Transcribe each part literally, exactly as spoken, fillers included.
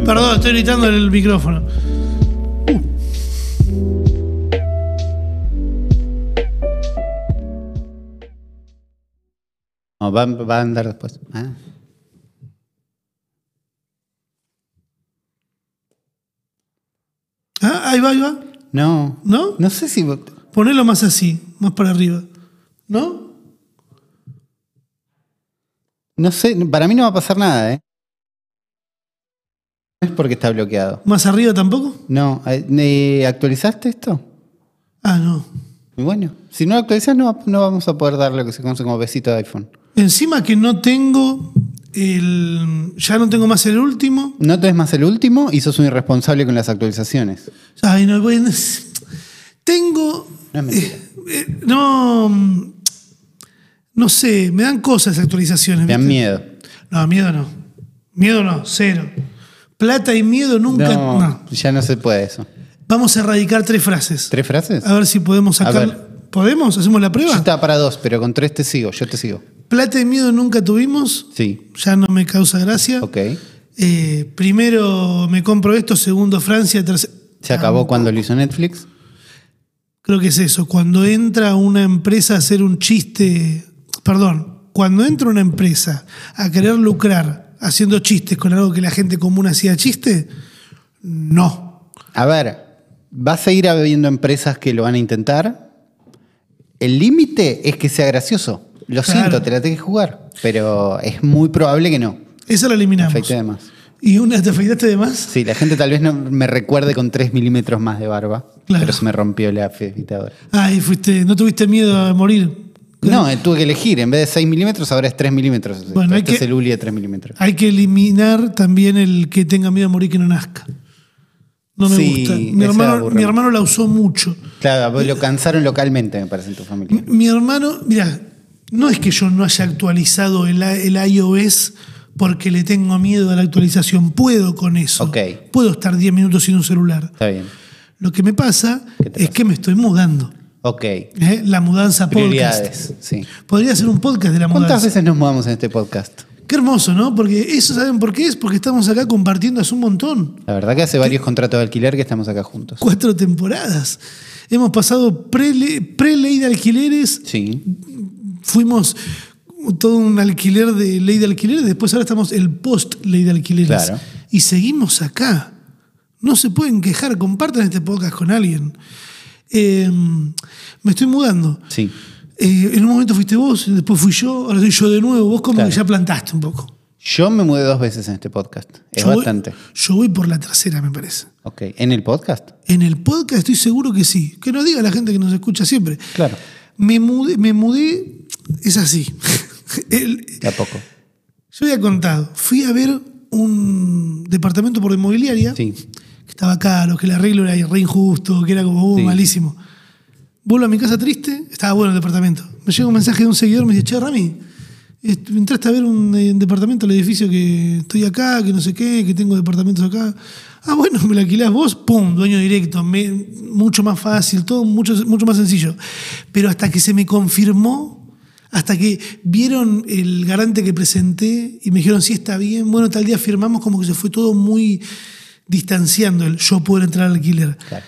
Perdón, estoy gritando en el micrófono. Uh. No, va, va a andar después. Ah. Ah, ahí va, ahí va. No. ¿No? No sé si... Ponelo más así, más para arriba. ¿No? No sé, para mí no va a pasar nada, ¿eh? No es porque está bloqueado. ¿Más arriba tampoco? No. ¿eh, ¿Actualizaste esto? Ah, no. Y bueno, si no lo actualizas no, no vamos a poder darle lo que se conoce como besito de iPhone. Encima que no tengo el... Ya no tengo más el último. No tenés más el último y sos un irresponsable con las actualizaciones. Ay, no, bueno, tengo... No es mentira. Eh, eh, no... No sé, me dan cosas las actualizaciones. Me dan ¿viste? miedo. No, miedo no. Miedo no, cero. Plata y miedo nunca... No, no. ya no se puede eso. Vamos a erradicar tres frases. ¿Tres frases? A ver si podemos A sacar... ver. ¿Podemos? ¿Hacemos la prueba? Yo estaba para dos, pero con tres te sigo, yo te sigo. Plata y miedo nunca tuvimos. Sí. Ya no me causa gracia. Ok. Eh, primero me compro esto, segundo Francia, tercero... ¿Se acabó cuando lo hizo Netflix? Creo que es eso. Cuando entra una empresa a hacer un chiste... Perdón. Cuando entra una empresa a querer lucrar haciendo chistes con algo que la gente común hacía chiste, no. A ver, va a seguir habiendo empresas que lo van a intentar. El límite es que sea gracioso. Lo Claro. siento, te la tenés que jugar. Pero es muy probable que no. Esa la eliminamos. Afecte de más. ¿Y una te afeitaste de más? Sí, la gente tal vez no me recuerde con tres milímetros más de barba. Claro. Pero se me rompió la afeitadora. Ay, fuiste, no tuviste miedo a morir. No, eh, tuve que elegir. En vez de seis milímetros, ahora es tres milímetros. Bueno, hay este que- es el Uli de tres milímetros. Hay que eliminar también el que tenga miedo a morir que no nazca. No me Sí, gusta. Mi ese hermano, aburre mi mucho. hermano la usó mucho. Claro, vos lo cansaron localmente, me parece, en tu familia. Mi hermano, mira, no es que yo no haya actualizado el, el iOS porque le tengo miedo a la actualización. Puedo con eso. Ok. Puedo estar diez minutos sin un celular. Está bien. Lo que me pasa ¿Qué te es pasa? que me estoy mudando. Ok. ¿eh? La mudanza podcast. Prioridades, sí. Podría ser un podcast de la ¿Cuántas mudanza. veces nos mudamos en este podcast? Qué hermoso, ¿no? Porque eso, ¿saben por qué? Es porque estamos acá compartiendo hace un montón. La verdad que hace varios contratos de alquiler que estamos acá juntos. Cuatro temporadas. Hemos pasado pre-ley pre de alquileres, Sí. fuimos todo un alquiler de ley de alquileres, después ahora estamos el post-ley de alquileres. Claro. Y seguimos acá. No se pueden quejar, compartan este podcast con alguien. Eh, me estoy mudando. Sí. Eh, en un momento fuiste vos, después fui yo, ahora soy yo de nuevo. Vos como Claro. que ya plantaste un poco. Yo me mudé dos veces en este podcast. Es Yo voy- bastante. yo voy por la tercera, me parece. Ok. ¿En el podcast? En el podcast estoy seguro que sí. Que nos diga la gente que nos escucha siempre. Claro. Me mudé, me mudé, es así. El- De a poco. yo había contado, fui a ver un departamento por inmobiliaria, Sí. que estaba caro, que el arreglo era re injusto, que era como uh, Sí. malísimo. Vuelvo a mi casa triste, estaba bueno el departamento. Me llega un mensaje de un seguidor, me dice, che, Rami, est- entraste a ver un, eh, un departamento al edificio que estoy acá, que no sé qué, que tengo departamentos acá. Ah, bueno, me lo alquilás vos, pum, dueño directo, me- mucho más fácil, todo mucho, mucho más sencillo. Pero hasta que se me confirmó, hasta que vieron el garante que presenté y me dijeron, sí, está bien, bueno, tal día firmamos, como que se fue todo muy distanciando el yo poder entrar al alquiler. Claro.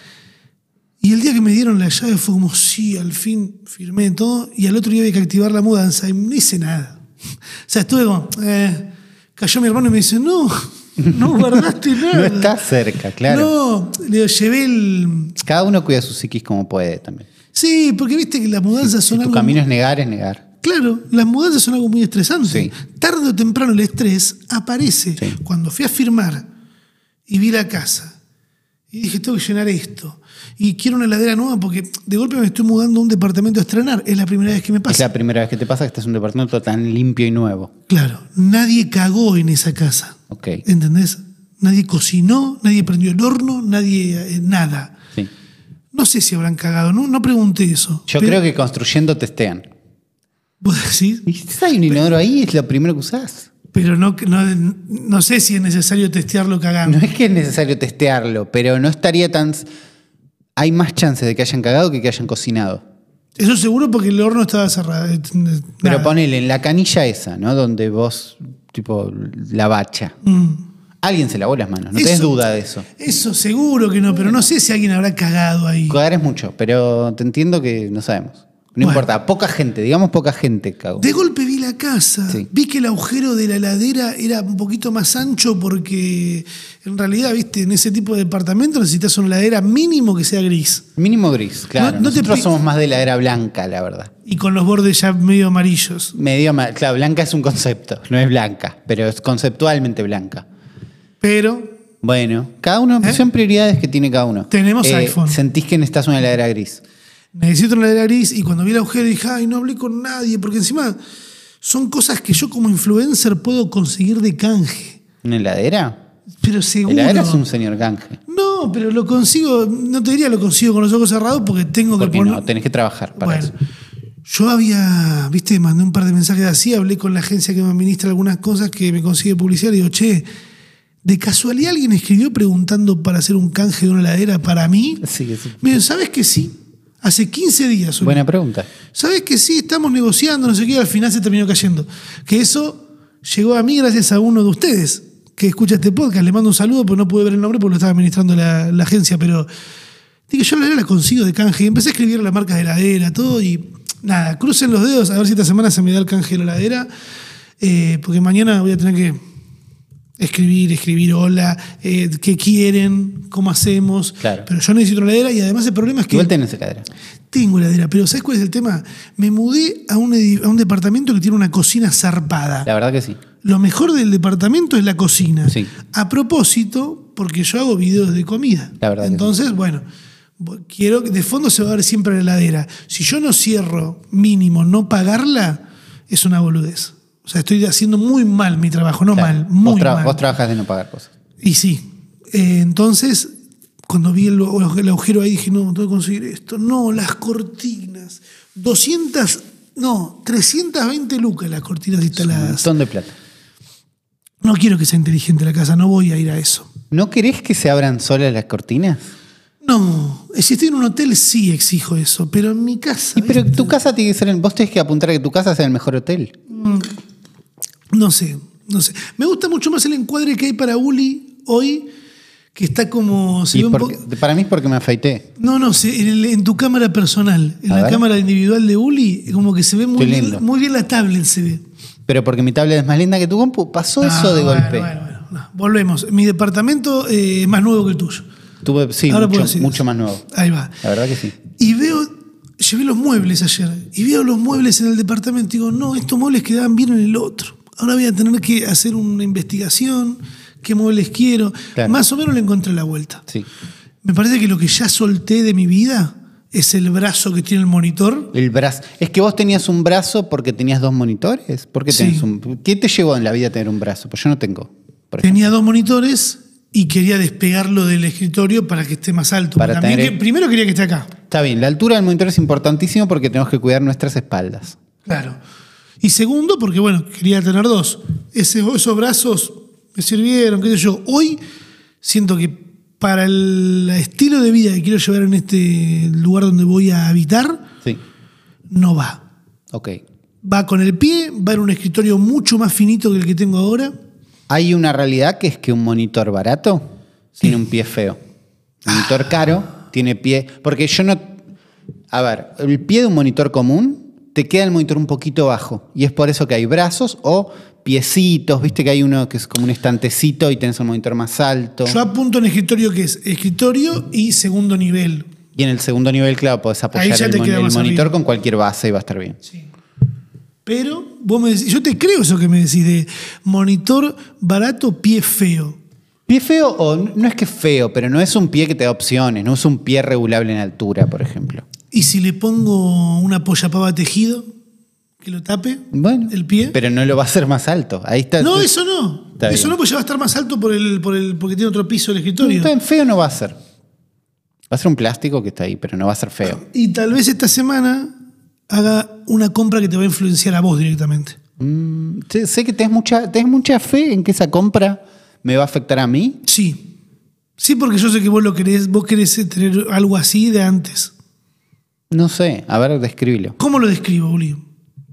Y el día que me dieron la llave fue como, sí, al fin firmé todo. Y al otro día había que activar la mudanza y no hice nada. O sea, estuve como, eh, cayó mi hermano y me dice, no, no guardaste nada. No estás cerca, claro. No, le digo, llevé el... Cada uno cuida su psiquis como puede también. Sí, porque viste que las mudanzas Si son tu algo... camino es negar, es negar. Claro, las mudanzas son algo muy estresante. Sí. Tarde o temprano el estrés aparece. Sí. Cuando fui a firmar y vi la casa y dije, tengo que llenar esto. Y quiero una heladera nueva porque de golpe me estoy mudando a un departamento a estrenar. Es la primera vez que me Es pasa. la primera vez que te pasa que estás en un departamento tan limpio y nuevo. Claro, nadie cagó en esa casa. Ok. ¿Entendés? Nadie cocinó, nadie prendió el horno, nadie... eh, nada. Sí. No sé si habrán cagado, no, no pregunté eso. Yo Pero- creo que construyendo testean. ¿Vos decís? Y si hay un inodoro ahí, es lo primero que usás. Pero no, no, no sé si es necesario testearlo cagando. No es que es necesario testearlo, pero no estaría tan... Hay más chances de que hayan cagado que que hayan cocinado. Eso seguro porque el horno estaba cerrado. Eh, Pero nada. ponele en la canilla esa, ¿no? Donde vos, tipo, la bacha. Mm. Alguien se lavó las manos, no Eso- tenés duda de eso. Eso seguro que no, pero no sé si alguien habrá cagado ahí. Cagar es mucho, pero te entiendo que no sabemos. No Bueno. importa, poca gente, digamos poca gente cagó. De golpe vi la casa, Sí. vi que el agujero de la heladera era un poquito más ancho porque en realidad, viste, en ese tipo de departamento necesitas una heladera mínimo que sea gris Mínimo gris, claro. No- no te Nosotros pi- somos más de la era blanca, la verdad. y con los bordes ya medio amarillos. Medio ma- claro, blanca es un concepto, no es blanca, pero es conceptualmente blanca. Pero Bueno, cada uno, ¿Eh? son prioridades que tiene cada uno. Tenemos iPhone. Sentís que necesitas una heladera gris. necesito una heladera gris y cuando vi el agujero dije, ay, no hablé con nadie, porque encima son cosas que yo como influencer puedo conseguir de canje. ¿Una heladera? Pero seguro. Heladera es un señor canje. No, pero lo consigo, no te diría lo consigo con los ojos cerrados porque tengo que Porque poner. no, tenés que trabajar para Bueno, eso. yo había, viste, mandé un par de mensajes así, hablé con la agencia que me administra algunas cosas que me consigue publicidad y digo, che, ¿de casualidad alguien escribió preguntando para hacer un canje de una heladera para mí? Sí, sí. Miren, ¿sabes que sí? Hace quince días. Uli. Buena pregunta. ¿Sabes que sí? Estamos negociando, no sé qué, y al final se terminó cayendo. Que eso llegó a mí gracias a uno de ustedes que escucha este podcast. Le mando un saludo, pero no pude ver el nombre porque lo estaba administrando la, la agencia, pero dije, yo la heladera la consigo de canje. Y empecé a escribir la marca de heladera, todo, y nada, crucen los dedos a ver si esta semana se me da el canje de la heladera, eh, porque mañana voy a tener que escribir, escribir, hola, eh, qué quieren, cómo hacemos. Claro. Pero yo necesito una heladera y además el problema es que Igual tenés heladera. tengo heladera, pero ¿sabes cuál es el tema? Me mudé a un, edi- a un departamento que tiene una cocina zarpada. La verdad que sí. Lo mejor del departamento es la cocina. Sí. A propósito, porque yo hago videos de comida. La verdad que Entonces, bueno, bo- quiero que de fondo se va a ver siempre la heladera. Si yo no cierro mínimo no pagarla, es una boludez. O sea, estoy haciendo muy mal mi trabajo, no Claro. mal, muy vos, tra- mal. vos trabajas de no pagar cosas. Y sí. Eh, entonces, cuando vi el, el agujero ahí, dije, no, tengo que conseguir esto. No, las cortinas. doscientas, no, trescientas veinte lucas las cortinas Un instaladas. montón de plata. No quiero que sea inteligente la casa, no voy a ir a eso. ¿No querés que se abran solas las cortinas? No, si estoy en un hotel sí exijo eso, pero en mi casa... Y pero ¿viste? tu casa tiene que ser... el- Vos tenés que apuntar a que tu casa sea el mejor hotel. No sé, no sé. Me gusta mucho más el encuadre que hay para Uli hoy, que está como... se Y ve un porque- poco- para mí es porque me afeité. No, no, se- en, el- en tu cámara personal, en A la ver. cámara individual de Uli, como que se ve muy Qué bien, lindo. muy bien la tablet, se ve. Pero porque mi tablet es más linda que tu compu. Pasó eso Ah, de bueno, golpe. bueno, bueno, no. Volvemos. Mi departamento eh, es más nuevo que el tuyo. Tuve, sí, Ahora puedo mucho, decir mucho eso. más nuevo. Ahí va. La verdad que sí. Y veo, llevé los muebles ayer, y veo los muebles en el departamento y digo, no, estos muebles quedaban bien en el otro. Ahora voy a tener que hacer una investigación, qué muebles quiero. Claro. Más o menos le encontré la vuelta. Sí. Me parece que lo que ya solté de mi vida es el brazo que tiene el monitor. El brazo. Es que vos tenías un brazo porque tenías dos monitores. ¿Por qué, Sí. tenés un... ¿Qué te llevó en la vida a tener un brazo? Pues yo no tengo. Por ejemplo. Tenía dos monitores y quería despegarlo del escritorio para que esté más alto. Para También tener- que- primero quería que esté acá. Está bien, la altura del monitor es importantísimo porque tenemos que cuidar nuestras espaldas. Claro. Y segundo, porque bueno, quería tener dos. Ese, esos brazos me sirvieron, qué sé yo. Hoy siento que para el estilo de vida que quiero llevar en este lugar donde voy a habitar, Sí. no va. Ok. Va con el pie, va en un escritorio mucho más finito que el que tengo ahora. Hay una realidad que es que un monitor barato tiene un pie feo. Un monitor caro tiene pie. Porque yo no. A ver, el pie de un monitor común te queda el monitor un poquito bajo. Y es por eso que hay brazos o piecitos. Viste que hay uno que es como un estantecito y tenés un monitor más alto. Yo apunto en escritorio que es escritorio y segundo nivel. Y en el segundo nivel, claro, podés Ahí apoyar ya el, te mon- queda el más monitor arriba. con cualquier base y va a estar bien. Sí. Pero vos me decís, yo te creo eso que me decís de monitor barato, pie feo. Pie feo, o no es que feo, pero no es un pie que te da opciones, no es un pie regulable en altura, por ejemplo. ¿Y si le pongo una polla pava tejido que lo tape Bueno, el pie? pero no lo va a hacer más alto. Ahí está. No, eso no. Está Eso bien. no, porque ya va a estar más alto por el, por el, porque tiene otro piso el No, escritorio. está bien, feo no va a ser. Va a ser un plástico que está ahí, pero no va a ser feo. Y tal vez esta semana haga una compra que te va a influenciar a vos directamente. Mm, sé, sé que tenés mucha, tenés mucha fe en que esa compra me va a afectar a mí. Sí. Sí, porque yo sé que vos lo querés, vos querés tener algo así de antes. No sé, a ver, describilo. ¿Cómo lo describo, Uli?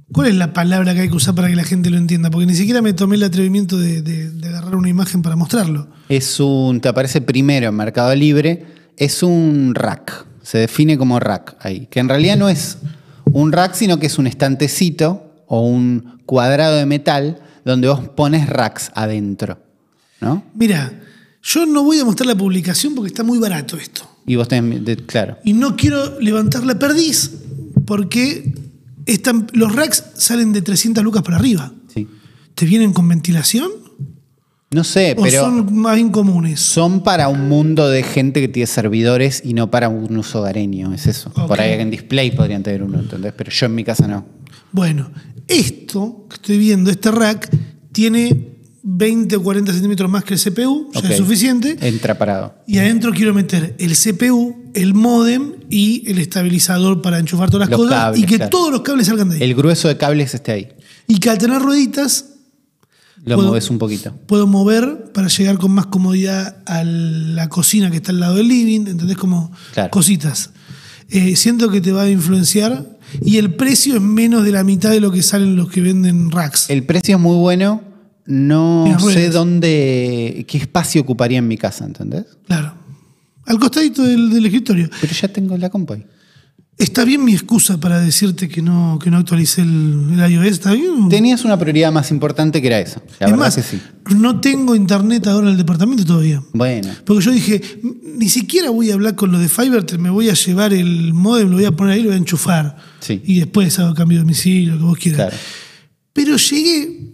¿Cuál es la palabra que hay que usar para que la gente lo entienda? Porque ni siquiera me tomé el atrevimiento de, de, de agarrar una imagen para mostrarlo. Es un, te aparece primero en Mercado Libre, es un rack. Se define como rack ahí. Que en realidad no es un rack, sino que es un estantecito o un cuadrado de metal donde vos pones racks adentro, ¿no? Mira, yo no voy a mostrar la publicación porque está muy barato esto. Y vos tenés, de- claro. Y no quiero levantar la perdiz porque están, los racks salen de trescientas lucas para arriba. Sí. ¿Te vienen con ventilación? No sé, ¿O pero son más bien comunes? son para un mundo de gente que tiene servidores y no para un uso hogareño, es eso. Ok. Por ahí en display podrían tener uno, ¿entendés? Pero yo en mi casa no. Bueno, esto que estoy viendo, este rack, tiene veinte o cuarenta centímetros más que el C P U, ya Ok. es suficiente. Entra parado. Y adentro quiero meter el C P U, el módem y el estabilizador para enchufar todas las Los cosas cables, y que claro. todos los cables salgan de ahí. El grueso de cables esté ahí. Y que al tener rueditas Lo Puedo- moves un poquito. puedo mover para llegar con más comodidad a la cocina que está al lado del living, ¿entendés? Como Claro. cositas. Eh, siento que te va a influenciar y el precio es menos de la mitad de lo que salen los que venden racks. El precio es muy bueno. No Tiene sé ruedas. dónde, qué espacio ocuparía en mi casa, ¿entendés? Claro. Al costadito del, del escritorio. Pero ya tengo la compu ahí. ¿Está bien mi excusa para decirte que no, que no actualicé el, el iOS? ¿Está bien? Tenías una prioridad más importante que era eso. La es verdad más, que sí. no tengo internet ahora en el departamento todavía. Bueno, Porque yo dije, ni siquiera voy a hablar con lo de Fivertel, me voy a llevar el modem, lo voy a poner ahí, lo voy a enchufar. Sí. Y después hago cambio de domicilio, lo que vos quieras. claro. Pero llegué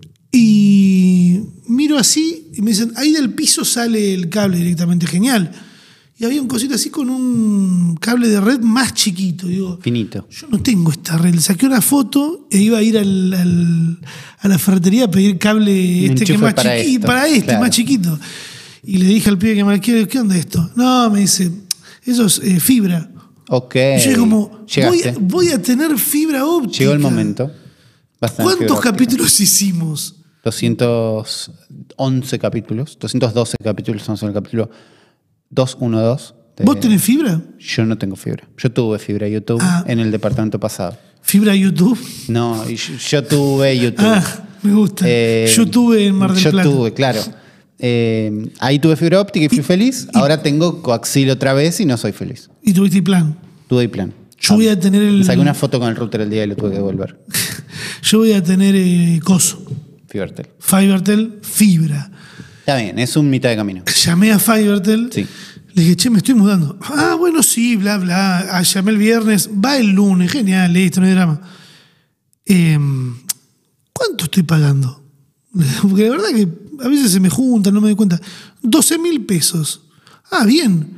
y miro así y me dicen, ahí del piso sale el cable directamente, genial. Y había un cosito así con un cable de red más chiquito. Digo, Finito. yo no tengo esta red. Le saqué una foto e iba a ir al, al- a la ferretería a pedir cable este que es enchufe más para chiquito, esto, para este, claro. más chiquito. Y le dije al pibe que me quiere, ¿qué onda esto? No, me dice, eso es eh, fibra. Ok. Y yo dije como, voy, Llegaste. voy a tener fibra óptica. Llegó el momento. Vas a tener ¿Cuántos fibra óptica. capítulos hicimos? doscientos once capítulos. doscientos doce capítulos. Estamos en el capítulo doscientos doce. de- ¿Vos tenés fibra? Yo no tengo fibra. Yo tuve fibra YouTube Ah. en el departamento pasado. ¿Fibra YouTube? No, y yo, yo tuve YouTube. Ah, me gusta. Eh, yo tuve en Mar del yo Plata. tuve, claro. Eh, ahí tuve fibra óptica y fui feliz. Ahora tengo coaxil otra vez y no soy feliz. Y tuviste plan. Tuve plan. Yo voy a tener el. Me saqué una foto con el router el día y lo tuve que devolver. Yo voy a tener eh, coso. Fibertel. Fivertel, fibra. Está bien, es un mitad de camino. Llamé a Fivertel. Sí. Le dije, che, me estoy mudando. Ah, bueno, sí, bla, bla. Ah, llamé el viernes. Va el lunes. Genial, listo, no hay drama. Eh, ¿Cuánto estoy pagando? Porque la verdad que a veces se me juntan, no me doy cuenta. doce mil pesos. Ah, bien.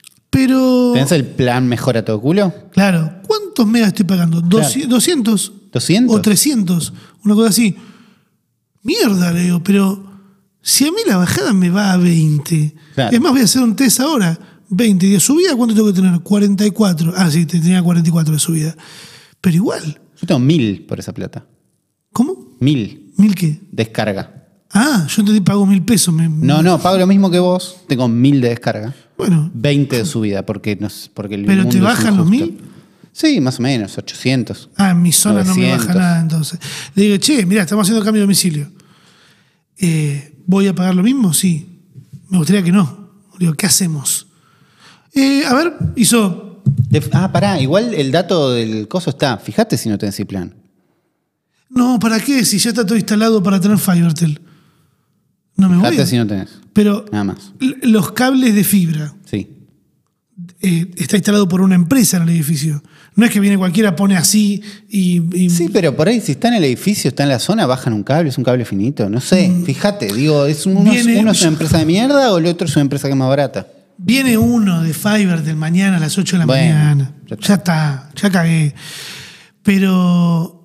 Pero. ¿Tenés el plan mejor a todo culo? Claro, ¿cuántos megas estoy pagando? Doci- ¿doscientos? ¿doscientos? ¿O trescientos? Una cosa así. Mierda, le digo, pero si a mí la bajada me va a veinte. Claro. Es más, voy a hacer un test ahora. veinte. ¿Y de subida cuánto tengo que tener? cuarenta y cuatro. Ah, sí, tenía cuarenta y cuatro de subida. Pero igual. Yo tengo mil por esa plata. ¿Cómo? Mil. ¿Mil qué? Descarga. Ah, yo entendí pago mil pesos. Me- No, no, pago lo mismo que vos. Tengo mil de descarga. Bueno, veinte de subida, porque, no, sé, porque el ¿pero mundo te es bajan los injusto. mil? Sí, más o menos, ochocientos. ah, en mi zona no me novecientos. baja nada entonces. Le digo, che, mira, estamos haciendo cambio de domicilio. Eh, ¿Voy a pagar lo mismo? Sí. Me gustaría que no. Le digo, ¿qué hacemos? Eh, a ver, hizo. De- ah, pará, igual el dato del coso está. Fíjate si no tenés ese plan. No, ¿para qué? Si ya está todo instalado para tener Fivertel. No me voy. Fíjate si no tenés. Pero Nada más. l- los cables de fibra Sí. eh, está instalado por una empresa en el edificio. No es que viene cualquiera, pone así y. y- Sí, pero por ahí, si está en el edificio, está en la zona, bajan un cable, es un cable finito. No sé, fíjate, digo, ¿es un- uno, es- Viene- uno es una empresa de mierda o el otro es una empresa que es más barata? Viene uno de Fivertel mañana a las ocho de la Bueno, mañana. ya está. Ya está, ya cagué. Pero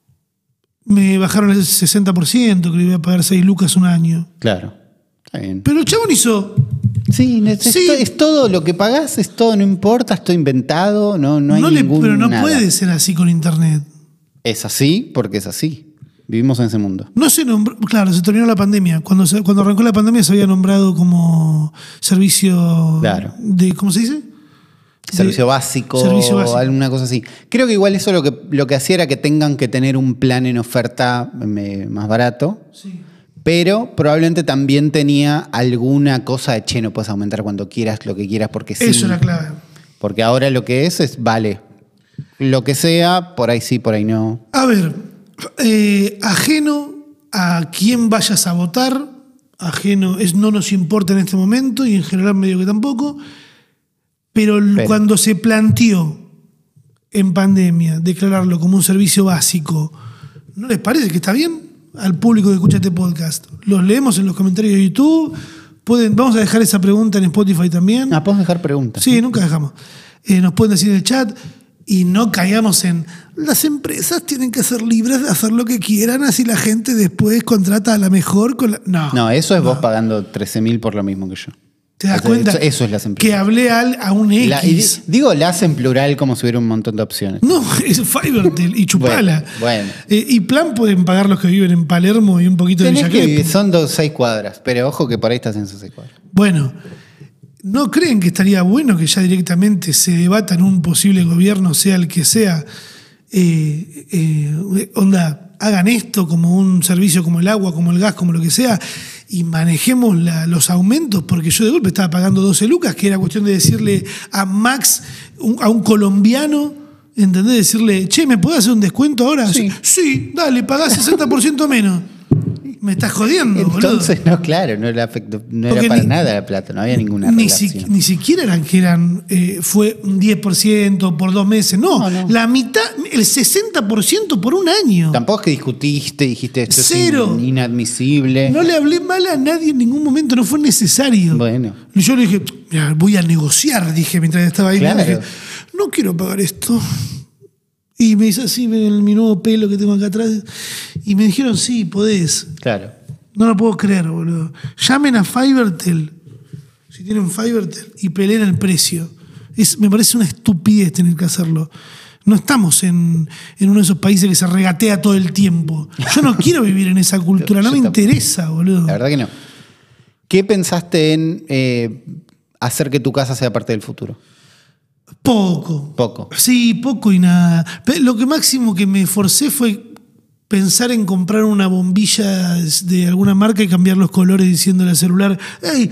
me bajaron el sesenta por ciento, que le voy a pagar seis lucas un año. Claro, está bien. Pero el chabón hizo. Sí, es, es Sí. to- es todo lo que pagás, es todo, no importa, es todo inventado, no, no hay no le- ningún pero no nada. puede ser así con internet. Es así porque es así. Vivimos en ese mundo. No se nombró, claro, se terminó la pandemia. Cuando, se- cuando arrancó la pandemia se había nombrado como servicio Claro. de, ¿cómo se dice? Servicio básico, servicio básico. alguna cosa así. Creo que igual eso lo que, lo que hacía era que tengan que tener un plan en oferta me, más barato. Sí. Pero probablemente también tenía alguna cosa de, che, no puedes aumentar cuando quieras, lo que quieras, porque sí. Eso es la clave. Porque ahora lo que es es, vale, lo que sea, por ahí sí, por ahí no. A ver, eh, ajeno a quién vayas a votar, ajeno, es, no nos importa en este momento y en general medio que tampoco, pero, pero cuando se planteó en pandemia declararlo como un servicio básico, ¿no les parece que está bien? Al público que escucha este podcast. Los leemos en los comentarios de YouTube. Pueden, vamos a dejar esa pregunta en Spotify también. Ah, podemos dejar preguntas. Sí, ¿sí? Nunca dejamos. Eh, nos pueden decir en el chat y no caigamos en las empresas tienen que ser libres de hacer lo que quieran, así la gente después contrata a la mejor con la... No. No, eso es no. vos pagando trece mil por lo mismo que yo. ¿Te das eso, cuenta? Eso, eso es las empresas. Que hablé al, a un X. La, y, digo las en plural como si hubiera un montón de opciones. No, es Fivertel y Chupala. Bueno, bueno. Eh, y Plan pueden pagar los que viven en Palermo y un poquito Tenés de Villa Crespo. que son dos, seis cuadras, pero ojo que por ahí estás en esas seis cuadras. Bueno, ¿no creen que estaría bueno que ya directamente se debata en un posible gobierno, sea el que sea, eh, eh, onda, hagan esto como un servicio como el agua, como el gas, como lo que sea, y manejemos la, los aumentos? Porque yo de golpe estaba pagando doce lucas, que era cuestión de decirle a Max, un, a un colombiano, ¿entendés? Decirle, che, ¿me podés hacer un descuento ahora? Sí, sí, dale, pagás sesenta por ciento menos. Me estás jodiendo, Entonces, boludo. no, claro, no era, afecto, no era para ni, nada la plata, no había ninguna ni relación. Si, ni siquiera eran que eran, eh, fue un diez por ciento por dos meses, no, no, no. La mitad, el sesenta por ciento por un año. Tampoco es que discutiste, dijiste esto Cero. es inadmisible. No le hablé mal a nadie en ningún momento, no fue necesario. Bueno. Yo le dije, mira, voy a negociar, dije mientras estaba ahí. Claro. Dije, no quiero pagar esto. Y me hizo así, ven mi nuevo pelo que tengo acá atrás. Y me dijeron, sí, podés. Claro. No lo puedo creer, boludo. Llamen a Fivertel, si tienen Fivertel, y peleen el precio. Es, me parece una estupidez tener que hacerlo. No estamos en, en uno de esos países que se regatea todo el tiempo. Yo no quiero vivir en esa cultura, no me interesa, boludo. La verdad que no. ¿Qué pensaste en eh, hacer que tu casa sea parte del futuro? Poco. Poco. Sí, poco y nada. Lo que máximo que me esforcé fue pensar en comprar una bombilla de alguna marca y cambiar los colores diciéndole al celular, hey,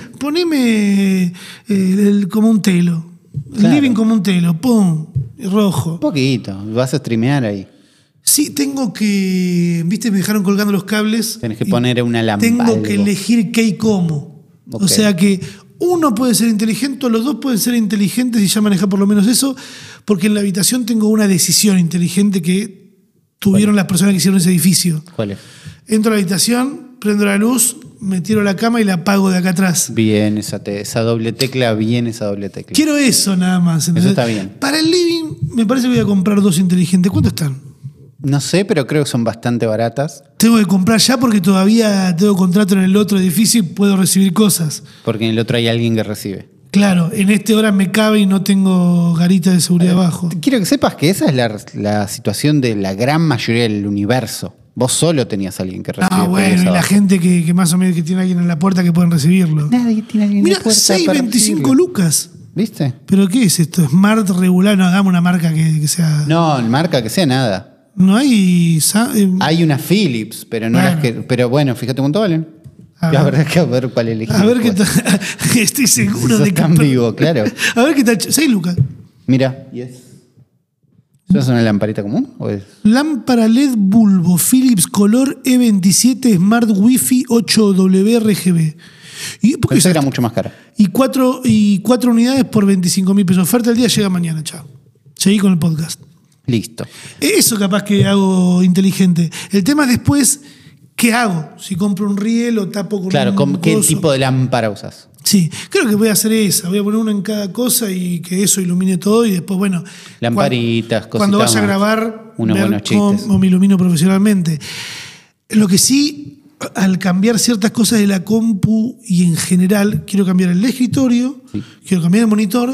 poneme eh, el, como un telo. El claro. Living como un telo, pum, rojo. Un poquito, vas a streamear ahí. Sí, tengo que, viste, me dejaron colgando los cables. Tenés que poner una lámpara. Tengo algo. que elegir qué y cómo. Okay. O sea que uno puede ser inteligente, los dos pueden ser inteligentes y ya manejar por lo menos eso, porque en la habitación tengo una decisión inteligente que tuvieron las personas que hicieron ese edificio. ¿Cuál es? Entro a la habitación, prendo la luz, me tiro a la cama y la apago de acá atrás. Bien, esa, te, esa doble tecla, bien esa doble tecla. Quiero eso nada más. Entonces, eso está bien. Para el living, me parece que voy a comprar dos inteligentes. ¿Cuánto están? No sé, pero creo que son bastante baratas. Tengo que comprar ya porque todavía tengo contrato en el otro edificio y puedo recibir cosas. Porque en el otro hay alguien que recibe. Claro, en este hora me cabe y no tengo garita de seguridad eh, abajo. Quiero que sepas que esa es la, la situación de la gran mayoría del universo. Vos solo tenías a alguien que recibe. Ah, bueno, y la gente que, que más o menos que tiene a alguien en la puerta que pueden recibirlo. Nadie tiene a alguien Mira, en la puerta. seis veinticinco lucas. ¿Viste? ¿Pero qué es esto? ¿Smart regular? No, dame una marca que, que sea... No, marca que sea nada. No hay... Eh, hay una Philips, pero no bueno. las que... Pero bueno, fíjate cuánto valen. A ver, ver, que a ver cuál elegir. A ver qué tal. Estoy seguro Sos de que. Tan vivo, claro. A ver qué tal. seis lucas. Mira, ¿y es? ¿Eso es una lamparita común? ¿O es? Lámpara L E D bulbo Philips Color E veintisiete Smart Wi-Fi ocho W R G B. Y Pensé que era mucho más cara. Y cuatro, y cuatro unidades por veinticinco mil pesos. Oferta del día llega mañana, chao. Seguí con el podcast. Listo. Eso capaz que hago inteligente. El tema después. ¿Qué hago? Si compro un riel o tapo con claro, un Claro, ¿qué coso? tipo de lámpara usas? Sí, creo que voy a hacer esa. Voy a poner una en cada cosa y que eso ilumine todo y después, bueno... Lamparitas, cositas. Cuando vaya a grabar, unos ver buenos chistes. Cómo me ilumino profesionalmente. Lo que sí, al cambiar ciertas cosas de la compu y en general, quiero cambiar el escritorio, sí. quiero cambiar el monitor...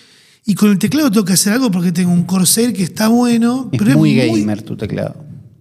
Y con el teclado tengo que hacer algo porque tengo un Corsair que está bueno. Es pero muy es muy gamer tu teclado.